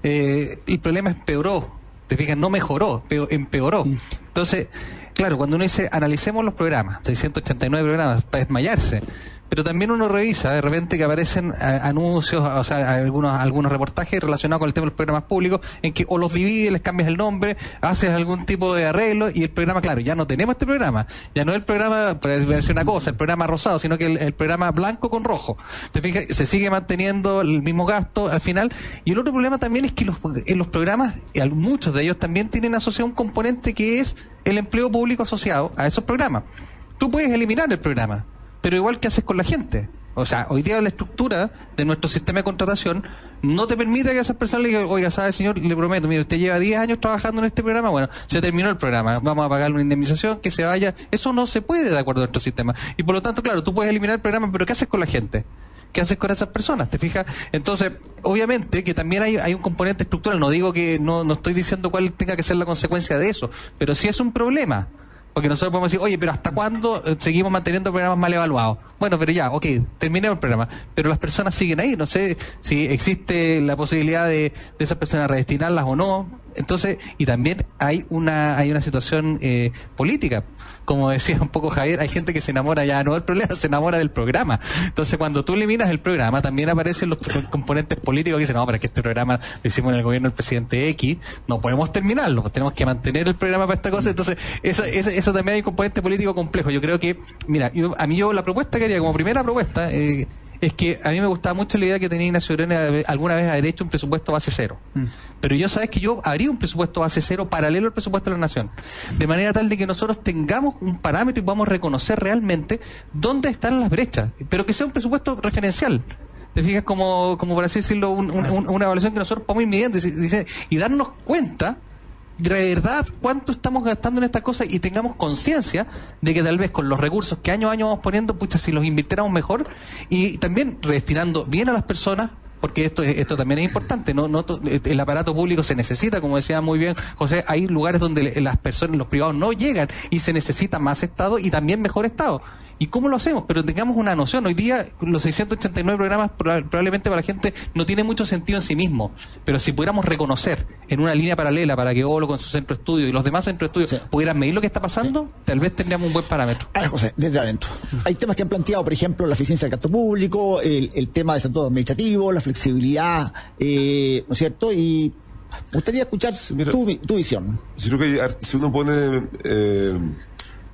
el problema empeoró. Te fijas, no mejoró, empeoró. Entonces, claro, cuando uno dice analicemos los programas, 689 programas para desmayarse, pero también uno revisa de repente que aparecen anuncios, o sea, algunos reportajes relacionados con el tema de los programas públicos, en que o los divides, les cambias el nombre, haces algún tipo de arreglo y el programa, claro, ya no tenemos este programa, ya no es el programa, para decir una cosa, el programa rosado, sino que el programa blanco con rojo. Te fijas, se sigue manteniendo el mismo gasto al final. Y el otro problema también es que en los programas, muchos de ellos también tienen asociado un componente que es el empleo público asociado a esos programas. Tú puedes eliminar el programa, pero igual, ¿qué haces con la gente? O sea, hoy día la estructura de nuestro sistema de contratación no te permite que esas personas le digan, oiga, ¿sabe, señor? Le prometo, mire, usted lleva 10 años trabajando en este programa, bueno, se terminó el programa, vamos a pagarle una indemnización, que se vaya. Eso no se puede de acuerdo a nuestro sistema. Y por lo tanto, claro, tú puedes eliminar el programa, pero ¿qué haces con la gente? ¿Qué haces con esas personas? ¿Te fijas? Entonces, obviamente que también hay un componente estructural. No digo que, no estoy diciendo cuál tenga que ser la consecuencia de eso, pero sí es un problema. Porque nosotros podemos decir, oye, pero ¿hasta cuándo seguimos manteniendo programas mal evaluados? Bueno, pero ya, ok, terminemos el programa. Pero las personas siguen ahí. No sé si existe la posibilidad de esas personas redestinarlas o no. Entonces, y también hay una situación política. Como decía un poco Javier, hay gente que se enamora ya no del problema, se enamora del programa. Entonces, cuando tú eliminas el programa, también aparecen los componentes políticos que dicen, no, pero es que este programa lo hicimos en el gobierno del presidente X, no podemos terminarlo, pues tenemos que mantener el programa para esta cosa. Entonces, eso también hay un componente político complejo. Yo creo que, mira, yo la propuesta que haría como primera propuesta es que a mí me gustaba mucho la idea que tenía Ignacio Briones alguna vez haber hecho un presupuesto base cero. Pero sabes que yo haría un presupuesto base cero paralelo al presupuesto de la Nación. De manera tal de que nosotros tengamos un parámetro y podamos reconocer realmente dónde están las brechas. Pero que sea un presupuesto referencial. ¿Te fijas? Como por así decirlo, una evaluación que nosotros podamos ir midiendo y darnos cuenta de verdad cuánto estamos gastando en estas cosas y tengamos conciencia de que tal vez con los recursos que año a año vamos poniendo, pucha, si los invirtiéramos mejor y también redestinando bien a las personas, porque esto también es importante, no el aparato público se necesita, como decía muy bien José, hay lugares donde las personas, los privados no llegan y se necesita más Estado y también mejor Estado. ¿Y cómo lo hacemos? Pero tengamos una noción. Hoy día los 689 programas probablemente para la gente no tiene mucho sentido en sí mismo, pero si pudiéramos reconocer en una línea paralela para que Olo con su centro de estudio y los demás centros de estudio pudieran medir lo que está pasando, tal vez tendríamos un buen parámetro. Ahora, José, desde adentro. Hay temas que han planteado, por ejemplo, la eficiencia del gasto público, el tema del estatuto administrativo, la flexibilidad, ¿no es cierto? Y me gustaría escuchar tu visión. Yo creo que si uno pone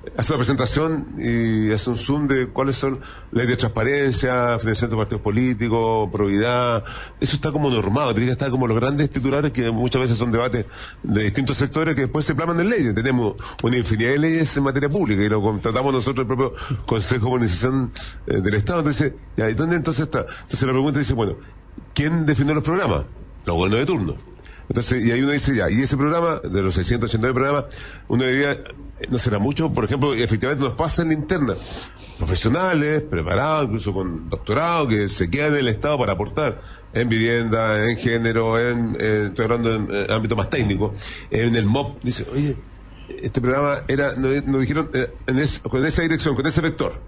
hace una presentación y hace un zoom de cuáles son leyes de transparencia, financiamiento de partidos políticos, probidad. Eso está como normado, tiene que estar como los grandes titulares que muchas veces son debates de distintos sectores que después se plasman en leyes. Tenemos una infinidad de leyes en materia pública y lo contratamos nosotros, el propio Consejo de Modernización del Estado. Entonces, ¿y dónde entonces está? Entonces la pregunta dice, bueno, ¿quién definió los programas? Los gobiernos de turno. Entonces, y ahí uno dice y ese programa, de los 689 programas, uno diría, no será mucho, por ejemplo, efectivamente nos pasa en la interna. Profesionales, preparados, incluso con doctorado, que se quedan en el Estado para aportar en vivienda, en género, estoy hablando en ámbito más técnico, en el MOP, dice, oye, este programa nos dijeron, con esa dirección, con ese vector.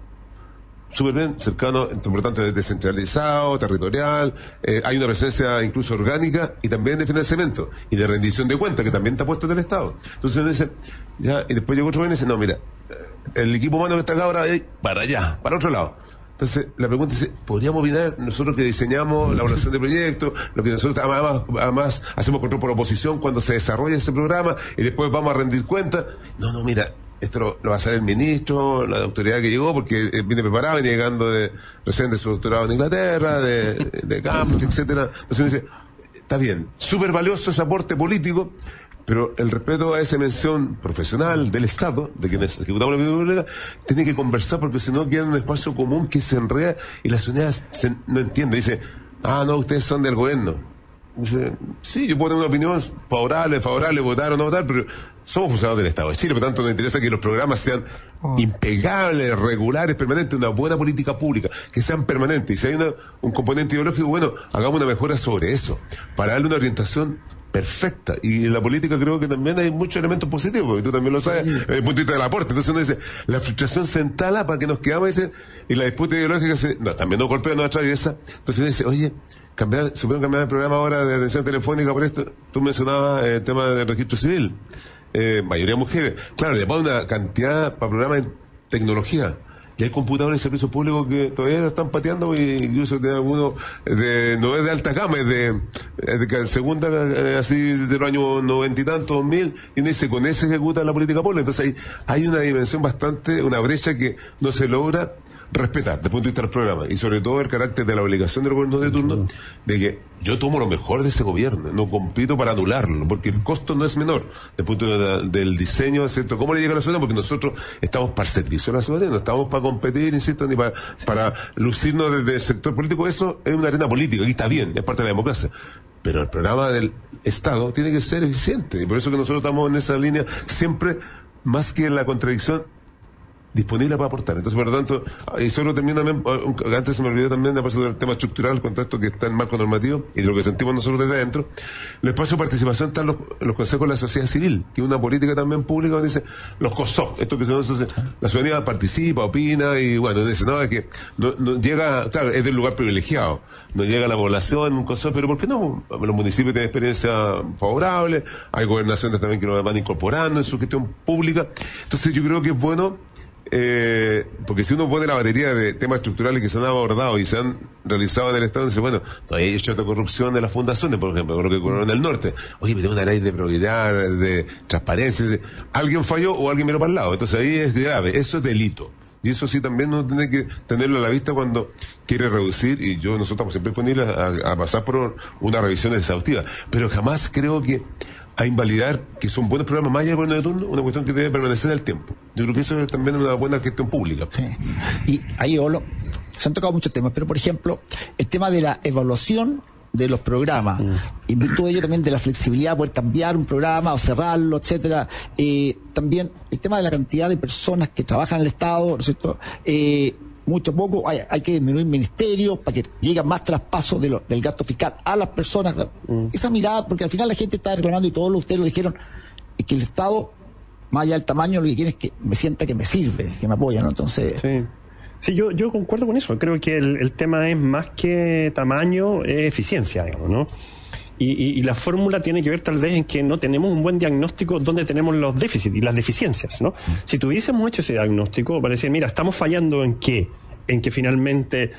Súper bien, cercano, por lo tanto, descentralizado, territorial, hay una presencia incluso orgánica y también de financiamiento y de rendición de cuentas, que también está puesto en el Estado. Entonces uno dice, ya, y después llegó otro y dice, no, mira, el equipo humano que está acá ahora es para allá, para otro lado. Entonces, la pregunta es, ¿podríamos opinar nosotros que diseñamos la evaluación de proyectos, lo que nosotros además hacemos control por oposición cuando se desarrolla ese programa y después vamos a rendir cuentas? No, mira, esto lo va a hacer el ministro, la autoridad que llegó, porque viene preparado, viene llegando recién de su doctorado en Inglaterra, de Cambridge, etcétera. Entonces uno dice, está bien, súper valioso ese aporte político, pero el respeto a esa mención profesional del Estado, de quienes ejecutamos la vida pública, tiene que conversar, porque si no queda en un espacio común que se enreda y la sociedad no entiende. Dice, no, ustedes son del gobierno. Dice, sí, yo puedo tener una opinión favorable, votar o no votar, pero somos funcionarios del Estado de Chile, por tanto nos interesa que los programas sean impecables, regulares, permanentes, una buena política pública, que sean permanentes. Y si hay un componente ideológico, bueno, hagamos una mejora sobre eso, para darle una orientación perfecta. Y en la política creo que también hay muchos elementos positivos, porque tú también lo sabes, desde el punto de vista del aporte. Entonces uno dice, la frustración se instala para que nos quedamos y la disputa ideológica también nos golpea, nos atraviesa. Entonces uno dice, oye, supieron cambiar el programa ahora de atención telefónica por esto. Tú mencionabas el tema del registro civil. Mayoría mujeres. Claro, le ponen una cantidad para programas en tecnología. Y hay computadores y servicios públicos que todavía están pateando, incluso de algunos, no es de alta gama, es de segunda, así de los años 90 y tantos, 2000, y dice, con ese ejecuta la política pública. Entonces hay una dimensión una brecha que no se logra respetar desde el punto de vista del programa, y sobre todo el carácter de la obligación del gobierno de turno, de que yo tomo lo mejor de ese gobierno, no compito para anularlo, porque el costo no es menor desde el punto del diseño, ¿cierto? ¿Cómo le llega a la ciudadanía? Porque nosotros estamos para el servicio a la ciudadanía, no estamos para competir, insisto, ni para lucirnos desde el sector político. Eso es una arena política, y está bien, es parte de la democracia. Pero el programa del Estado tiene que ser eficiente, y por eso que nosotros estamos en esa línea siempre, más que en la contradicción, disponible para aportar. Entonces, por lo tanto, y solo termino también, antes se me olvidó también de pasar del tema estructural, el contexto que está en el marco normativo y de lo que sentimos nosotros desde adentro. El espacio de participación están los consejos de la sociedad civil, que es una política también pública donde dice, los COSOC, esto que se llama, la ciudadanía participa, opina, y bueno, dice, no, es que no llega, claro, es del lugar privilegiado, no llega a la población en un COSOC, pero ¿por qué no? Los municipios tienen experiencia favorable, hay gobernaciones también que lo van incorporando en su gestión pública. Entonces yo creo que es bueno, porque si uno pone la batería de temas estructurales que se han abordado y se han realizado en el Estado, dice, bueno, no hay hecho de corrupción de las fundaciones, por ejemplo, con lo que ocurrió en el norte. Oye, me tengo una ley de probidad, de transparencia, alguien falló o alguien miró para el lado. Entonces ahí es grave, eso es delito. Y eso sí también uno tiene que tenerlo a la vista cuando quiere reducir, y nosotros estamos siempre disponibles a pasar por una revisión exhaustiva. Pero jamás creo que a invalidar que son buenos programas más allá del gobierno de turno, una cuestión que debe permanecer en el tiempo. Yo creo que eso es también una buena gestión pública. Sí. Y ahí, Olo, se han tocado muchos temas, pero por ejemplo, el tema de la evaluación de los programas, y en virtud de ello también de la flexibilidad, poder cambiar un programa o cerrarlo, etcétera. También el tema de la cantidad de personas que trabajan en el Estado, ¿no es cierto? Mucho poco, hay que disminuir ministerios para que llegue más traspaso del gasto fiscal a las personas. Esa mirada, porque al final la gente está reclamando, y todos ustedes lo dijeron, es que el Estado, más allá del tamaño, lo que quiere es que me sienta que me sirve, que me apoya, ¿no? Entonces... Sí, yo concuerdo con eso. Creo que el tema es más que tamaño, es eficiencia, digamos, ¿no? Y la fórmula tiene que ver tal vez en que no tenemos un buen diagnóstico donde tenemos los déficits y las deficiencias, ¿no? Si tuviésemos hecho ese diagnóstico, para decir, mira, estamos fallando en qué, en que finalmente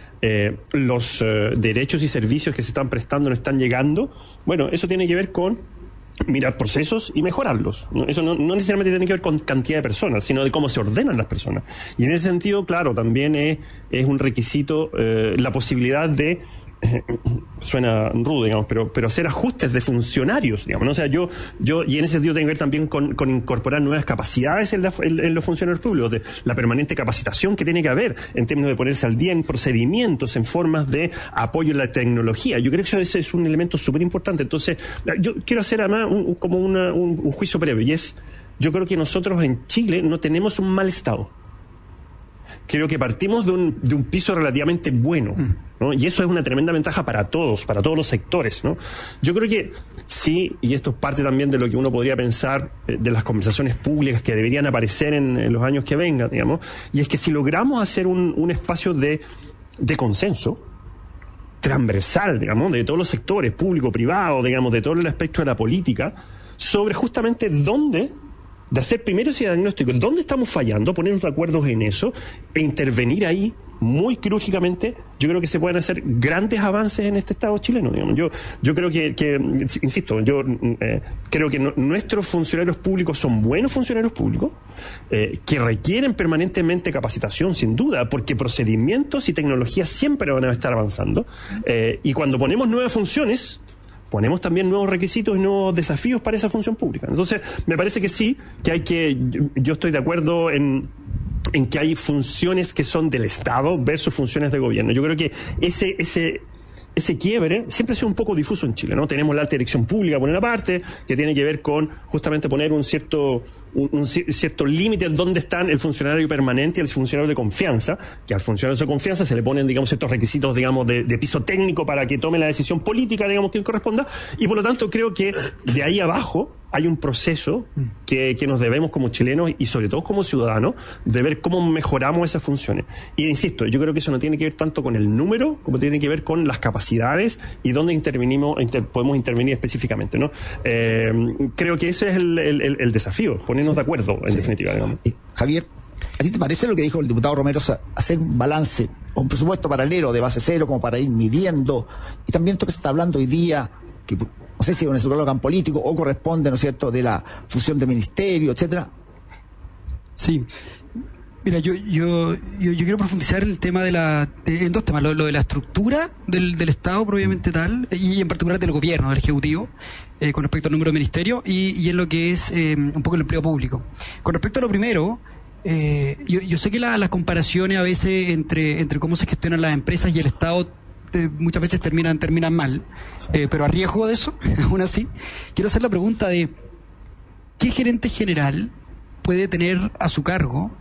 los derechos y servicios que se están prestando no están llegando. Bueno, eso tiene que ver con mirar procesos y mejorarlos, ¿no? Eso no necesariamente tiene que ver con cantidad de personas, sino de cómo se ordenan las personas. Y en ese sentido, claro, también es un requisito la posibilidad de suena rudo, digamos, pero hacer ajustes de funcionarios, digamos, ¿no? O sea, yo y en ese sentido tiene que ver también con incorporar nuevas capacidades en los funcionarios públicos, de la permanente capacitación que tiene que haber en términos de ponerse al día en procedimientos, en formas de apoyo en la tecnología. Yo creo que eso es un elemento súper importante. Entonces, yo quiero hacer además un juicio previo, y es, yo creo que nosotros en Chile no tenemos un mal Estado. Creo que partimos de un piso relativamente bueno, ¿no? Y eso es una tremenda ventaja para todos los sectores, ¿no? Yo creo que sí, y esto es parte también de lo que uno podría pensar de las conversaciones públicas que deberían aparecer en los años que vengan, digamos, y es que si logramos hacer un espacio de consenso transversal, digamos, de todos los sectores, público, privado, digamos, de todo el espectro de la política, sobre justamente dónde, de hacer primero ese diagnóstico, dónde estamos fallando, ponernos de acuerdo en eso e intervenir ahí muy quirúrgicamente. Yo creo que se pueden hacer grandes avances en este Estado chileno, digamos. Yo creo que insisto, creo que nuestros funcionarios públicos son buenos funcionarios públicos, que requieren permanentemente capacitación, sin duda, porque procedimientos y tecnologías siempre van a estar avanzando, y cuando ponemos nuevas funciones, ponemos también nuevos requisitos y nuevos desafíos para esa función pública. Entonces, me parece que sí, yo estoy de acuerdo en que hay funciones que son del Estado versus funciones de gobierno. Yo creo que ese quiebre siempre ha sido un poco difuso en Chile, ¿no? Tenemos la alta dirección pública por una parte, que tiene que ver con justamente poner un cierto límite en dónde están el funcionario permanente y el funcionario de confianza, que al funcionario de confianza se le ponen, digamos, ciertos requisitos, digamos, de piso técnico para que tome la decisión política, digamos, que corresponda, y por lo tanto creo que de ahí abajo hay un proceso que nos debemos como chilenos y sobre todo como ciudadanos de ver cómo mejoramos esas funciones. Y insisto, yo creo que eso no tiene que ver tanto con el número como tiene que ver con las capacidades y dónde podemos intervenir específicamente, ¿no? Creo que ese es el desafío, ponernos de acuerdo, en definitiva, digamos. Javier, ¿a ti te parece lo que dijo el diputado Romero, hacer un balance, un presupuesto paralelo de base cero como para ir midiendo, y también esto que se está hablando hoy día, que no sé si es un eslogan político o corresponde, ¿no es cierto?, de la fusión de ministerio, etcétera? Sí. Mira, yo quiero profundizar en el tema en dos temas, lo de la estructura del Estado propiamente tal, y en particular del gobierno, del Ejecutivo, con respecto al número de ministerios, y en lo que es un poco el empleo público. Con respecto a lo primero, yo sé que las comparaciones a veces entre cómo se gestionan las empresas y el Estado muchas veces terminan mal, pero a riesgo de eso, aún así, quiero hacer la pregunta de ¿qué gerente general puede tener a su cargo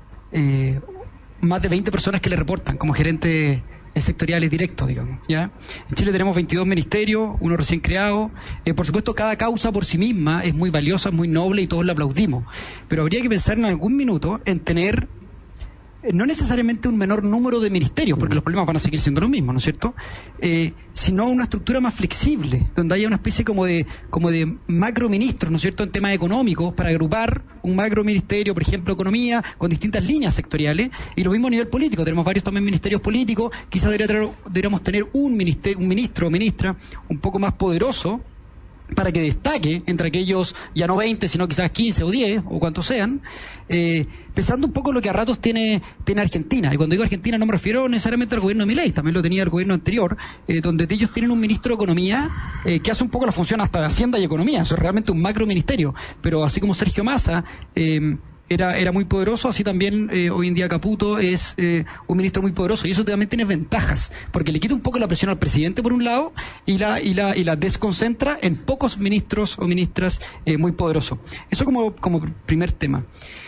más de 20 personas que le reportan como gerentes sectoriales directos, digamos, ¿ya? En Chile tenemos 22 ministerios, uno recién creado. Por supuesto, cada causa por sí misma es muy valiosa, muy noble y todos la aplaudimos, pero habría que pensar en algún minuto en tener no necesariamente un menor número de ministerios, porque los problemas van a seguir siendo los mismos, ¿no es cierto? Sino una estructura más flexible, donde haya una especie como de macroministros, ¿no es cierto?, en temas económicos, para agrupar un macroministerio, por ejemplo, economía, con distintas líneas sectoriales, y lo mismo a nivel político. Tenemos varios también ministerios políticos, quizás deberíamos tener un ministro o ministra un poco más poderoso, para que destaque entre aquellos, ya no 20, sino quizás 15 o 10, o cuantos sean, pensando un poco lo que a ratos tiene Argentina. Y cuando digo Argentina no me refiero necesariamente al gobierno de Milei, también lo tenía el gobierno anterior, donde ellos tienen un ministro de Economía que hace un poco la función hasta de Hacienda y Economía. Eso es realmente un macro ministerio. Pero así como Sergio Massa era muy poderoso, así también hoy en día Caputo es un ministro muy poderoso, y eso también tiene ventajas, porque le quita un poco la presión al presidente por un lado y la desconcentra en pocos ministros o ministras muy poderosos. Eso como primer tema.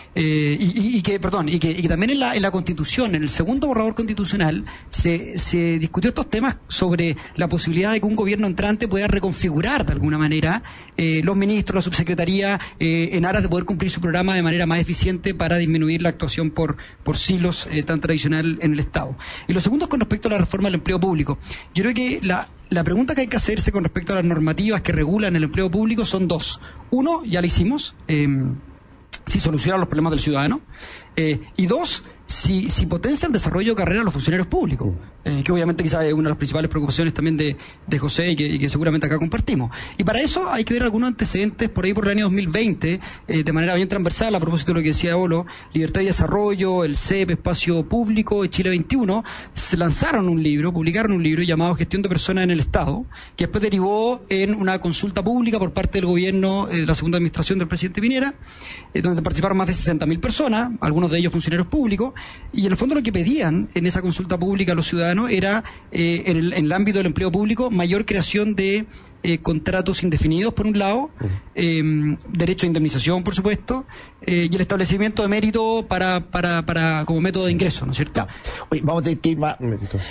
Y que también en la Constitución, en el segundo borrador constitucional, se discutió estos temas sobre la posibilidad de que un gobierno entrante pueda reconfigurar de alguna manera los ministros, la subsecretaría, en aras de poder cumplir su programa de manera más eficiente para disminuir la actuación por silos tan tradicional en el Estado. Y lo segundo es con respecto a la reforma del empleo público. Yo creo que la pregunta que hay que hacerse con respecto a las normativas que regulan el empleo público son dos. Uno, ya la hicimos, si solucionar los problemas del ciudadano, y dos, si potencia el desarrollo de carrera de los funcionarios públicos, que obviamente quizás es una de las principales preocupaciones también de José y que seguramente acá compartimos. Y para eso hay que ver algunos antecedentes por ahí por el año 2020, de manera bien transversal, a propósito de lo que decía Olo, Libertad y Desarrollo, el CEP, Espacio Público, Chile 21, se lanzaron publicaron un libro llamado Gestión de Personas en el Estado, que después derivó en una consulta pública por parte del gobierno de la segunda administración del presidente Piñera, donde participaron más de 60.000 personas, algunos de ellos funcionarios públicos, y en el fondo lo que pedían en esa consulta pública a los ciudadanos era, en el ámbito del empleo público, mayor creación de contratos indefinidos, por un lado, derecho a indemnización, por supuesto, y el establecimiento de mérito para como método de ingreso, ¿no es cierto? Oye, vamos a tener que ir más.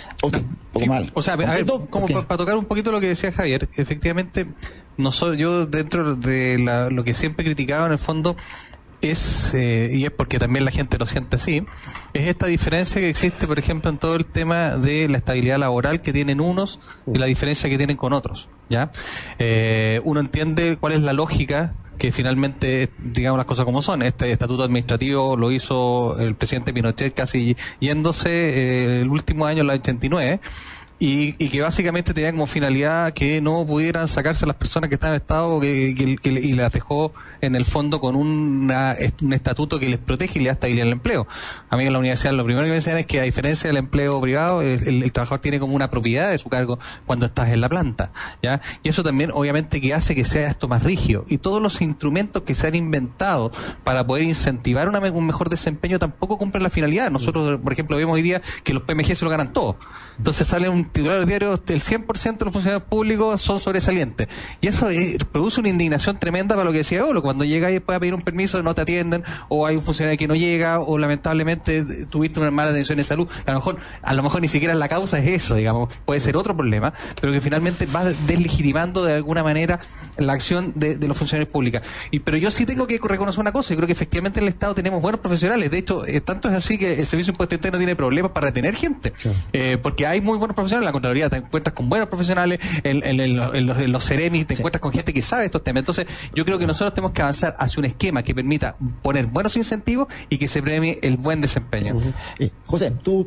O sea, a ver, como para tocar un poquito lo que decía Javier, efectivamente, yo dentro de lo que siempre he criticado en el fondo es, y es porque también la gente lo siente así, es esta diferencia que existe, por ejemplo, en todo el tema de la estabilidad laboral que tienen unos y la diferencia que tienen con otros, ¿ya? Uno entiende cuál es la lógica que finalmente, digamos las cosas como son. Este estatuto administrativo lo hizo el presidente Pinochet casi yéndose el último año, en la 89, y que básicamente tenía como finalidad que no pudieran sacarse las personas que están en el Estado y las dejó en el fondo con un estatuto que les protege y le da estabilidad al empleo. A mí en la universidad lo primero que me decían es que, a diferencia del empleo privado, el trabajador tiene como una propiedad de su cargo cuando estás en la planta, ¿ya? Y eso también obviamente que hace que sea esto más rígido, y todos los instrumentos que se han inventado para poder incentivar un mejor desempeño tampoco cumplen la finalidad. Nosotros, por ejemplo, vemos hoy día que los PMG se lo ganan todo. Entonces sale un titular del diario, el 100% de los funcionarios públicos son sobresalientes, y eso produce una indignación tremenda para lo que decía Olo. Cuando llega y después a pedir un permiso, no te atienden, o hay un funcionario que no llega, o lamentablemente tuviste una mala atención de salud. A lo mejor ni siquiera la causa es eso, digamos, puede ser otro problema, pero que finalmente va deslegitimando de alguna manera la acción de los funcionarios públicos. Pero yo sí tengo que reconocer una cosa: yo creo que efectivamente en el Estado tenemos buenos profesionales. De hecho, tanto es así que el Servicio de Impuesto Interno tiene problemas para retener gente, porque hay muy buenos profesionales. En la Contraloría te encuentras con buenos profesionales, en los Ceremis te encuentras con gente que sabe estos temas. Entonces yo creo que nosotros tenemos que avanzar hacia un esquema que permita poner buenos incentivos y que se premie el buen desempeño. José, tú,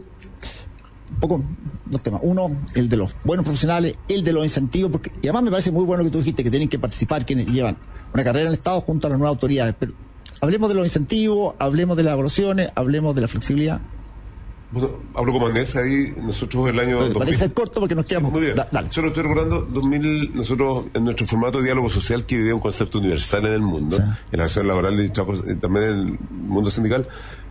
un poco dos temas. Uno, el de los buenos profesionales, el de los incentivos, porque y además me parece muy bueno que tú dijiste que tienen que participar quienes llevan una carrera en el Estado junto a las nuevas autoridades. Pero hablemos de los incentivos, hablemos de las evaluaciones, hablemos de la flexibilidad. Bueno, hablo como Andrés, ahí nosotros el año 2000... Para que sea corto porque nos quedamos... Muy bien. Dale. Yo lo estoy recordando, 2000, nosotros en nuestro formato de diálogo social, que vivía un concepto universal en el mundo, en la acción laboral y también en el mundo sindical,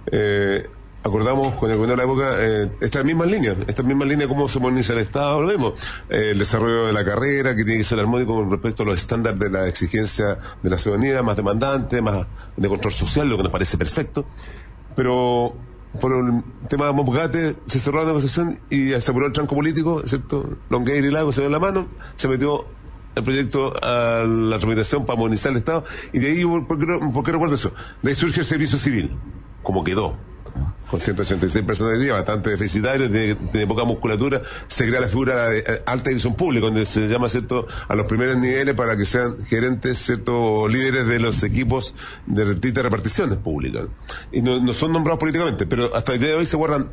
acordamos con el gobierno de la época estas mismas líneas, cómo se moderniza el Estado, lo mismo, el desarrollo de la carrera, que tiene que ser armónico con respecto a los estándares de la exigencia de la ciudadanía, más demandante, más de control social, lo que nos parece perfecto, pero por el tema de Mopgate se cerró la negociación y se apuró el tranco político, ¿cierto? Longueira y Lago se dio la mano, se metió el proyecto a la tramitación para modernizar el Estado, y de ahí, ¿por qué recuerdo eso? De ahí surge el servicio civil, como quedó, con 186 personas de día, bastante deficitarios, de poca musculatura. Se crea la figura de alta dirección pública, donde se llama, ¿cierto?, a los primeros niveles para que sean gerentes, ¿cierto?, líderes de los equipos de distintas reparticiones públicas. Y no son nombrados políticamente, pero hasta el día de hoy se guardan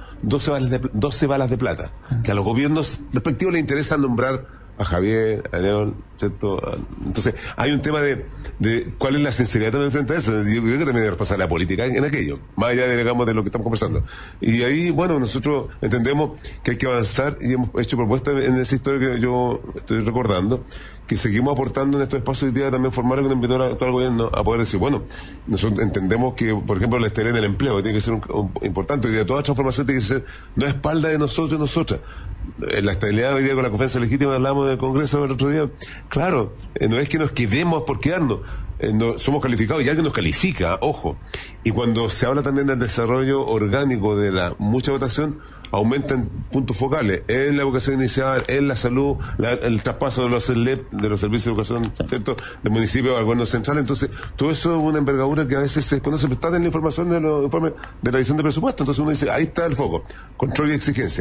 12 balas de plata, que a los gobiernos respectivos les interesa nombrar a Javier, a León, ¿cierto? Entonces, hay un tema de cuál es la sinceridad también frente a eso. Yo creo que también debe pasar la política en aquello, más allá, digamos, de lo que estamos conversando. Y ahí, bueno, nosotros entendemos que hay que avanzar y hemos hecho propuestas en esa historia que yo estoy recordando, que seguimos aportando en estos espacios de día también formales con el actual gobierno a poder decir, bueno, nosotros entendemos que, por ejemplo, la estabilidad en el empleo tiene que ser importante. Hoy día toda transformación tiene que ser, no es espalda de nosotros y nosotras. La estabilidad hoy día con la confianza legítima, hablamos del Congreso el otro día. Claro, no es que nos quedemos por quedarnos, somos calificados y alguien nos califica, ojo. Y cuando se habla también del desarrollo orgánico de la mucha votación, aumentan puntos focales en la educación inicial, en la salud, el traspaso de los SELEP, de los servicios de educación, ¿cierto?, del municipio al gobierno central. Entonces, todo eso es una envergadura que a veces se desconoce, pero está en la información de los informes de la edición de presupuesto. Entonces uno dice, ahí está el foco, control y exigencia.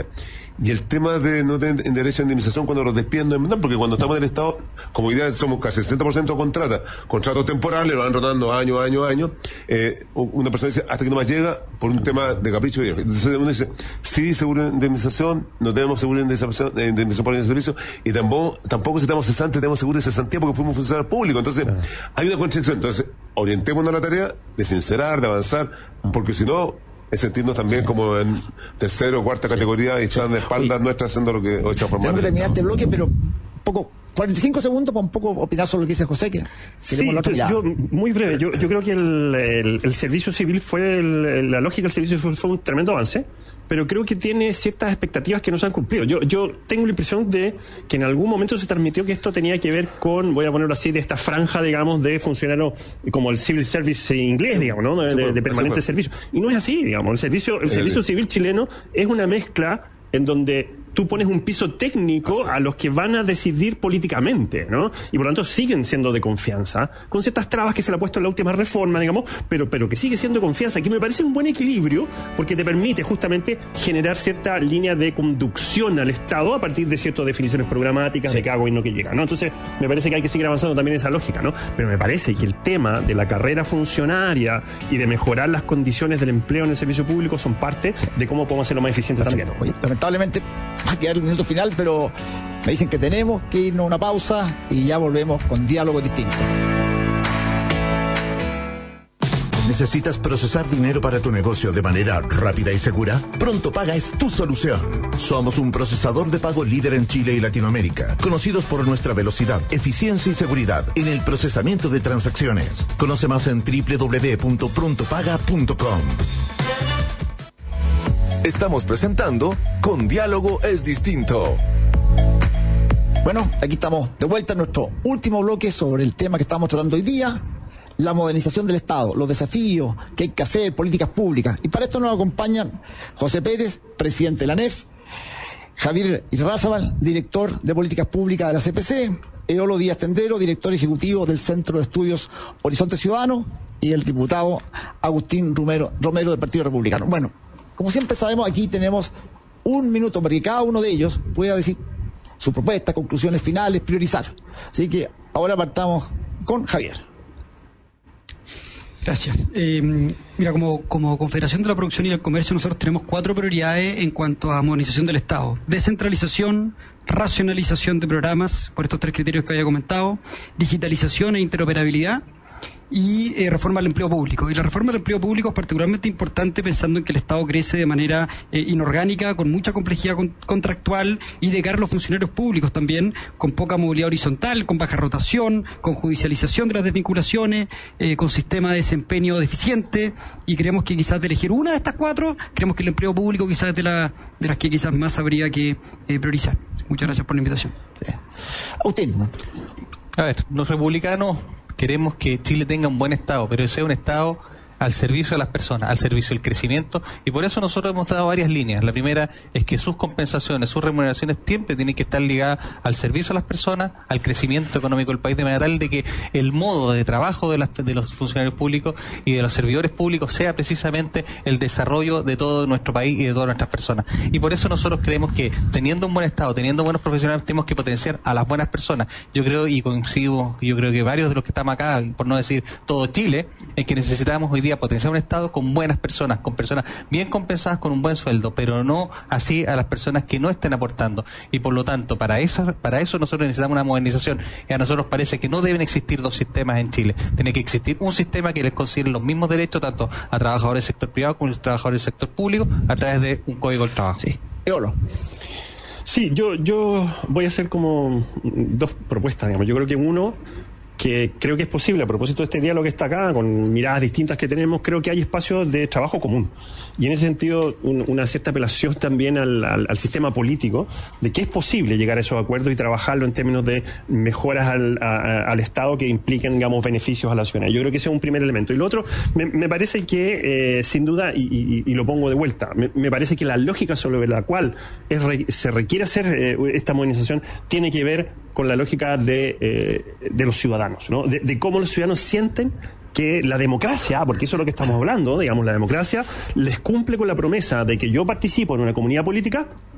Y el tema de no tener derecho a indemnización cuando los despiden no es menor, porque cuando estamos en el Estado, como hoy día somos casi 60% contratos temporales, lo van rotando año, una persona dice, hasta que no más llega, por un tema de capricho. Entonces uno dice, sí, seguro de indemnización, no tenemos seguro de indemnización por el servicio, y tampoco si estamos cesantes, tenemos seguro de cesantía porque fuimos funcionarios públicos. Entonces, hay una contradicción. Entonces, orientémonos a la tarea de sincerar, de avanzar, porque si no, es sentirnos también como en tercera o cuarta categoría y echar de espaldas nuestras haciendo lo que hoy está formando. Tenemos que terminar este bloque, pero poco, 45 segundos para un poco opinar sobre lo que dice José, que sí, yo muy breve, yo creo que el servicio civil la lógica del servicio civil fue un tremendo avance, pero creo que tiene ciertas expectativas que no se han cumplido. Yo tengo la impresión de que en algún momento se transmitió que esto tenía que ver con, voy a ponerlo así, de esta franja, digamos, de funcionarios como el civil service inglés, digamos, ¿no? De permanente servicio. Y no es así, digamos. El servicio civil chileno es una mezcla en donde tú pones un piso técnico a los que van a decidir políticamente, ¿no? Y por lo tanto siguen siendo de confianza, con ciertas trabas que se le ha puesto en la última reforma, digamos, pero que sigue siendo de confianza, que me parece un buen equilibrio, porque te permite justamente generar cierta línea de conducción al Estado a partir de ciertas definiciones programáticas de qué hago y no qué llega, ¿no? Entonces, me parece que hay que seguir avanzando también en esa lógica, ¿no? Pero me parece que el tema de la carrera funcionaria y de mejorar las condiciones del empleo en el servicio público son parte de cómo podemos hacerlo más eficiente también. Oye, lamentablemente va a quedar el minuto final, pero me dicen que tenemos que irnos a una pausa y ya volvemos con Diálogo Distinto. ¿Necesitas procesar dinero para tu negocio de manera rápida y segura? Pronto Paga es tu solución. Somos un procesador de pago líder en Chile y Latinoamérica, conocidos por nuestra velocidad, eficiencia y seguridad en el procesamiento de transacciones. Conoce más en www.prontopaga.com. Estamos presentando Con Diálogo es Distinto. Bueno, aquí estamos de vuelta en nuestro último bloque sobre el tema que estamos tratando hoy día, la modernización del Estado, los desafíos que hay que hacer, políticas públicas. Y para esto nos acompañan José Pérez, presidente de la ANEF, Javier Irarrázaval, director de políticas públicas de la CPC, Eolo Díaz Tendero, director ejecutivo del Centro de Estudios Horizonte Ciudadano, y el diputado Agustín Romero del Partido Republicano. Bueno, como siempre sabemos, aquí tenemos un minuto para que cada uno de ellos pueda decir su propuesta, conclusiones finales, priorizar. Así que ahora partamos con Javier. Gracias. Mira, como Confederación de la Producción y el Comercio, nosotros tenemos 4 prioridades en cuanto a modernización del Estado: descentralización, racionalización de programas, por estos 3 criterios que había comentado, digitalización e interoperabilidad, y reforma del empleo público. Y la reforma del empleo público es particularmente importante pensando en que el Estado crece de manera inorgánica, con mucha complejidad contractual, y de cara a los funcionarios públicos también, con poca movilidad horizontal, con baja rotación, con judicialización de las desvinculaciones, con sistema de desempeño deficiente, y creemos que quizás de elegir una de estas 4, creemos que el empleo público quizás es de las que quizás más habría que priorizar. Muchas gracias por la invitación. Agustín. A ver, los republicanos queremos que Chile tenga un buen Estado, pero sea un Estado al servicio de las personas, al servicio del crecimiento, y por eso nosotros hemos dado varias líneas. La primera es que sus compensaciones, sus remuneraciones siempre tienen que estar ligadas al servicio de las personas, al crecimiento económico del país, de manera tal de que el modo de trabajo de los funcionarios públicos y de los servidores públicos sea precisamente el desarrollo de todo nuestro país y de todas nuestras personas. Y por eso nosotros creemos que teniendo un buen Estado, teniendo buenos profesionales, tenemos que potenciar a las buenas personas. Yo creo, y coincido, yo creo que varios de los que estamos acá, por no decir todo Chile, es que necesitamos hoy día potenciar un Estado con buenas personas, con personas bien compensadas con un buen sueldo, pero no así a las personas que no estén aportando. Y por lo tanto, para eso nosotros necesitamos una modernización, y a nosotros parece que no deben existir 2 sistemas en Chile. Tiene que existir un sistema que les considere los mismos derechos tanto a trabajadores del sector privado como a los trabajadores del sector público a través de un código del trabajo. Sí. Eolo. Sí, yo voy a hacer como 2 propuestas, digamos. Yo creo que uno, que creo que es posible, a propósito de este diálogo que está acá, con miradas distintas que tenemos, creo que hay espacios de trabajo común. Y en ese sentido, una cierta apelación también al sistema político, de que es posible llegar a esos acuerdos y trabajarlo en términos de mejoras al Estado que impliquen, digamos, beneficios a la ciudadanía. Yo creo que ese es un primer elemento. Y lo otro, me parece que, sin duda, y lo pongo de vuelta, me parece que la lógica sobre la cual se requiere hacer esta modernización tiene que ver con la lógica de los ciudadanos, ¿no? De cómo los ciudadanos sienten que la democracia, porque eso es lo que estamos hablando, digamos, la democracia les cumple con la promesa de que yo participo en una comunidad política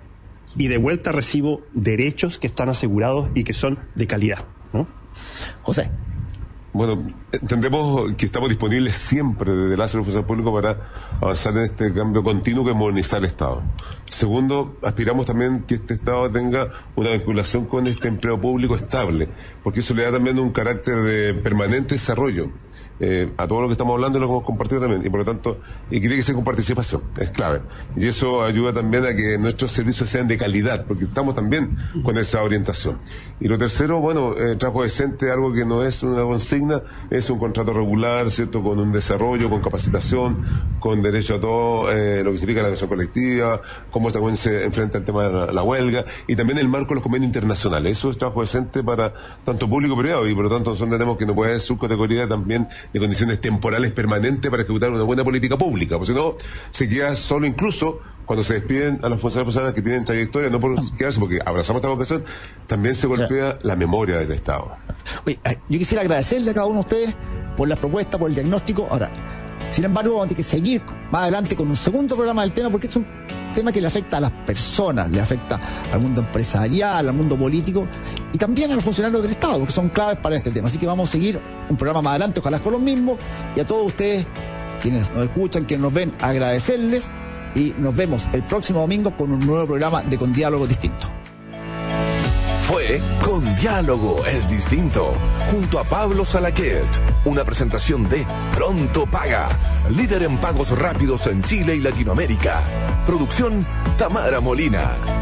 y de vuelta recibo derechos que están asegurados y que son de calidad, ¿no? José. Bueno, entendemos que estamos disponibles siempre desde la Función Pública para avanzar en este cambio continuo que modernizar el Estado. Segundo, aspiramos también que este Estado tenga una vinculación con este empleo público estable, porque eso le da también un carácter de permanente desarrollo. A todo lo que estamos hablando lo hemos compartido también, y por lo tanto, y tiene que ser con participación, es clave. Y eso ayuda también a que nuestros servicios sean de calidad, porque estamos también con esa orientación. Y lo tercero, bueno, trabajo decente, algo que no es una consigna, es un contrato regular, ¿cierto?, con un desarrollo, con capacitación, con derecho a todo lo que significa la negociación colectiva, cómo también se enfrenta el tema de la huelga, y también el marco de los convenios internacionales. Eso es trabajo decente para tanto público como privado, y por lo tanto nosotros entendemos que no puede ser subcategoría también de condiciones temporales permanentes para ejecutar una buena política pública, porque si no, se queda solo incluso cuando se despiden a los funcionarios personas que tienen trayectoria, no por quedarse, porque abrazamos esta vocación, también se golpea la memoria del Estado. Oye, yo quisiera agradecerle a cada uno de ustedes por la propuesta, por el diagnóstico. Ahora, sin embargo, vamos a tener que seguir más adelante con un segundo programa del tema, porque es un tema que le afecta a las personas, le afecta al mundo empresarial, al mundo político y también a los funcionarios del Estado, porque son claves para este tema. Así que vamos a seguir un programa más adelante, ojalá con los mismos, y a todos ustedes, quienes nos escuchan, quienes nos ven, agradecerles, y nos vemos el próximo domingo con un nuevo programa de Con Diálogo Distinto. Fue Con Diálogo es Distinto, junto a Pablo Salaquet, una presentación de Pronto Paga, líder en pagos rápidos en Chile y Latinoamérica. Producción Tamara Molina.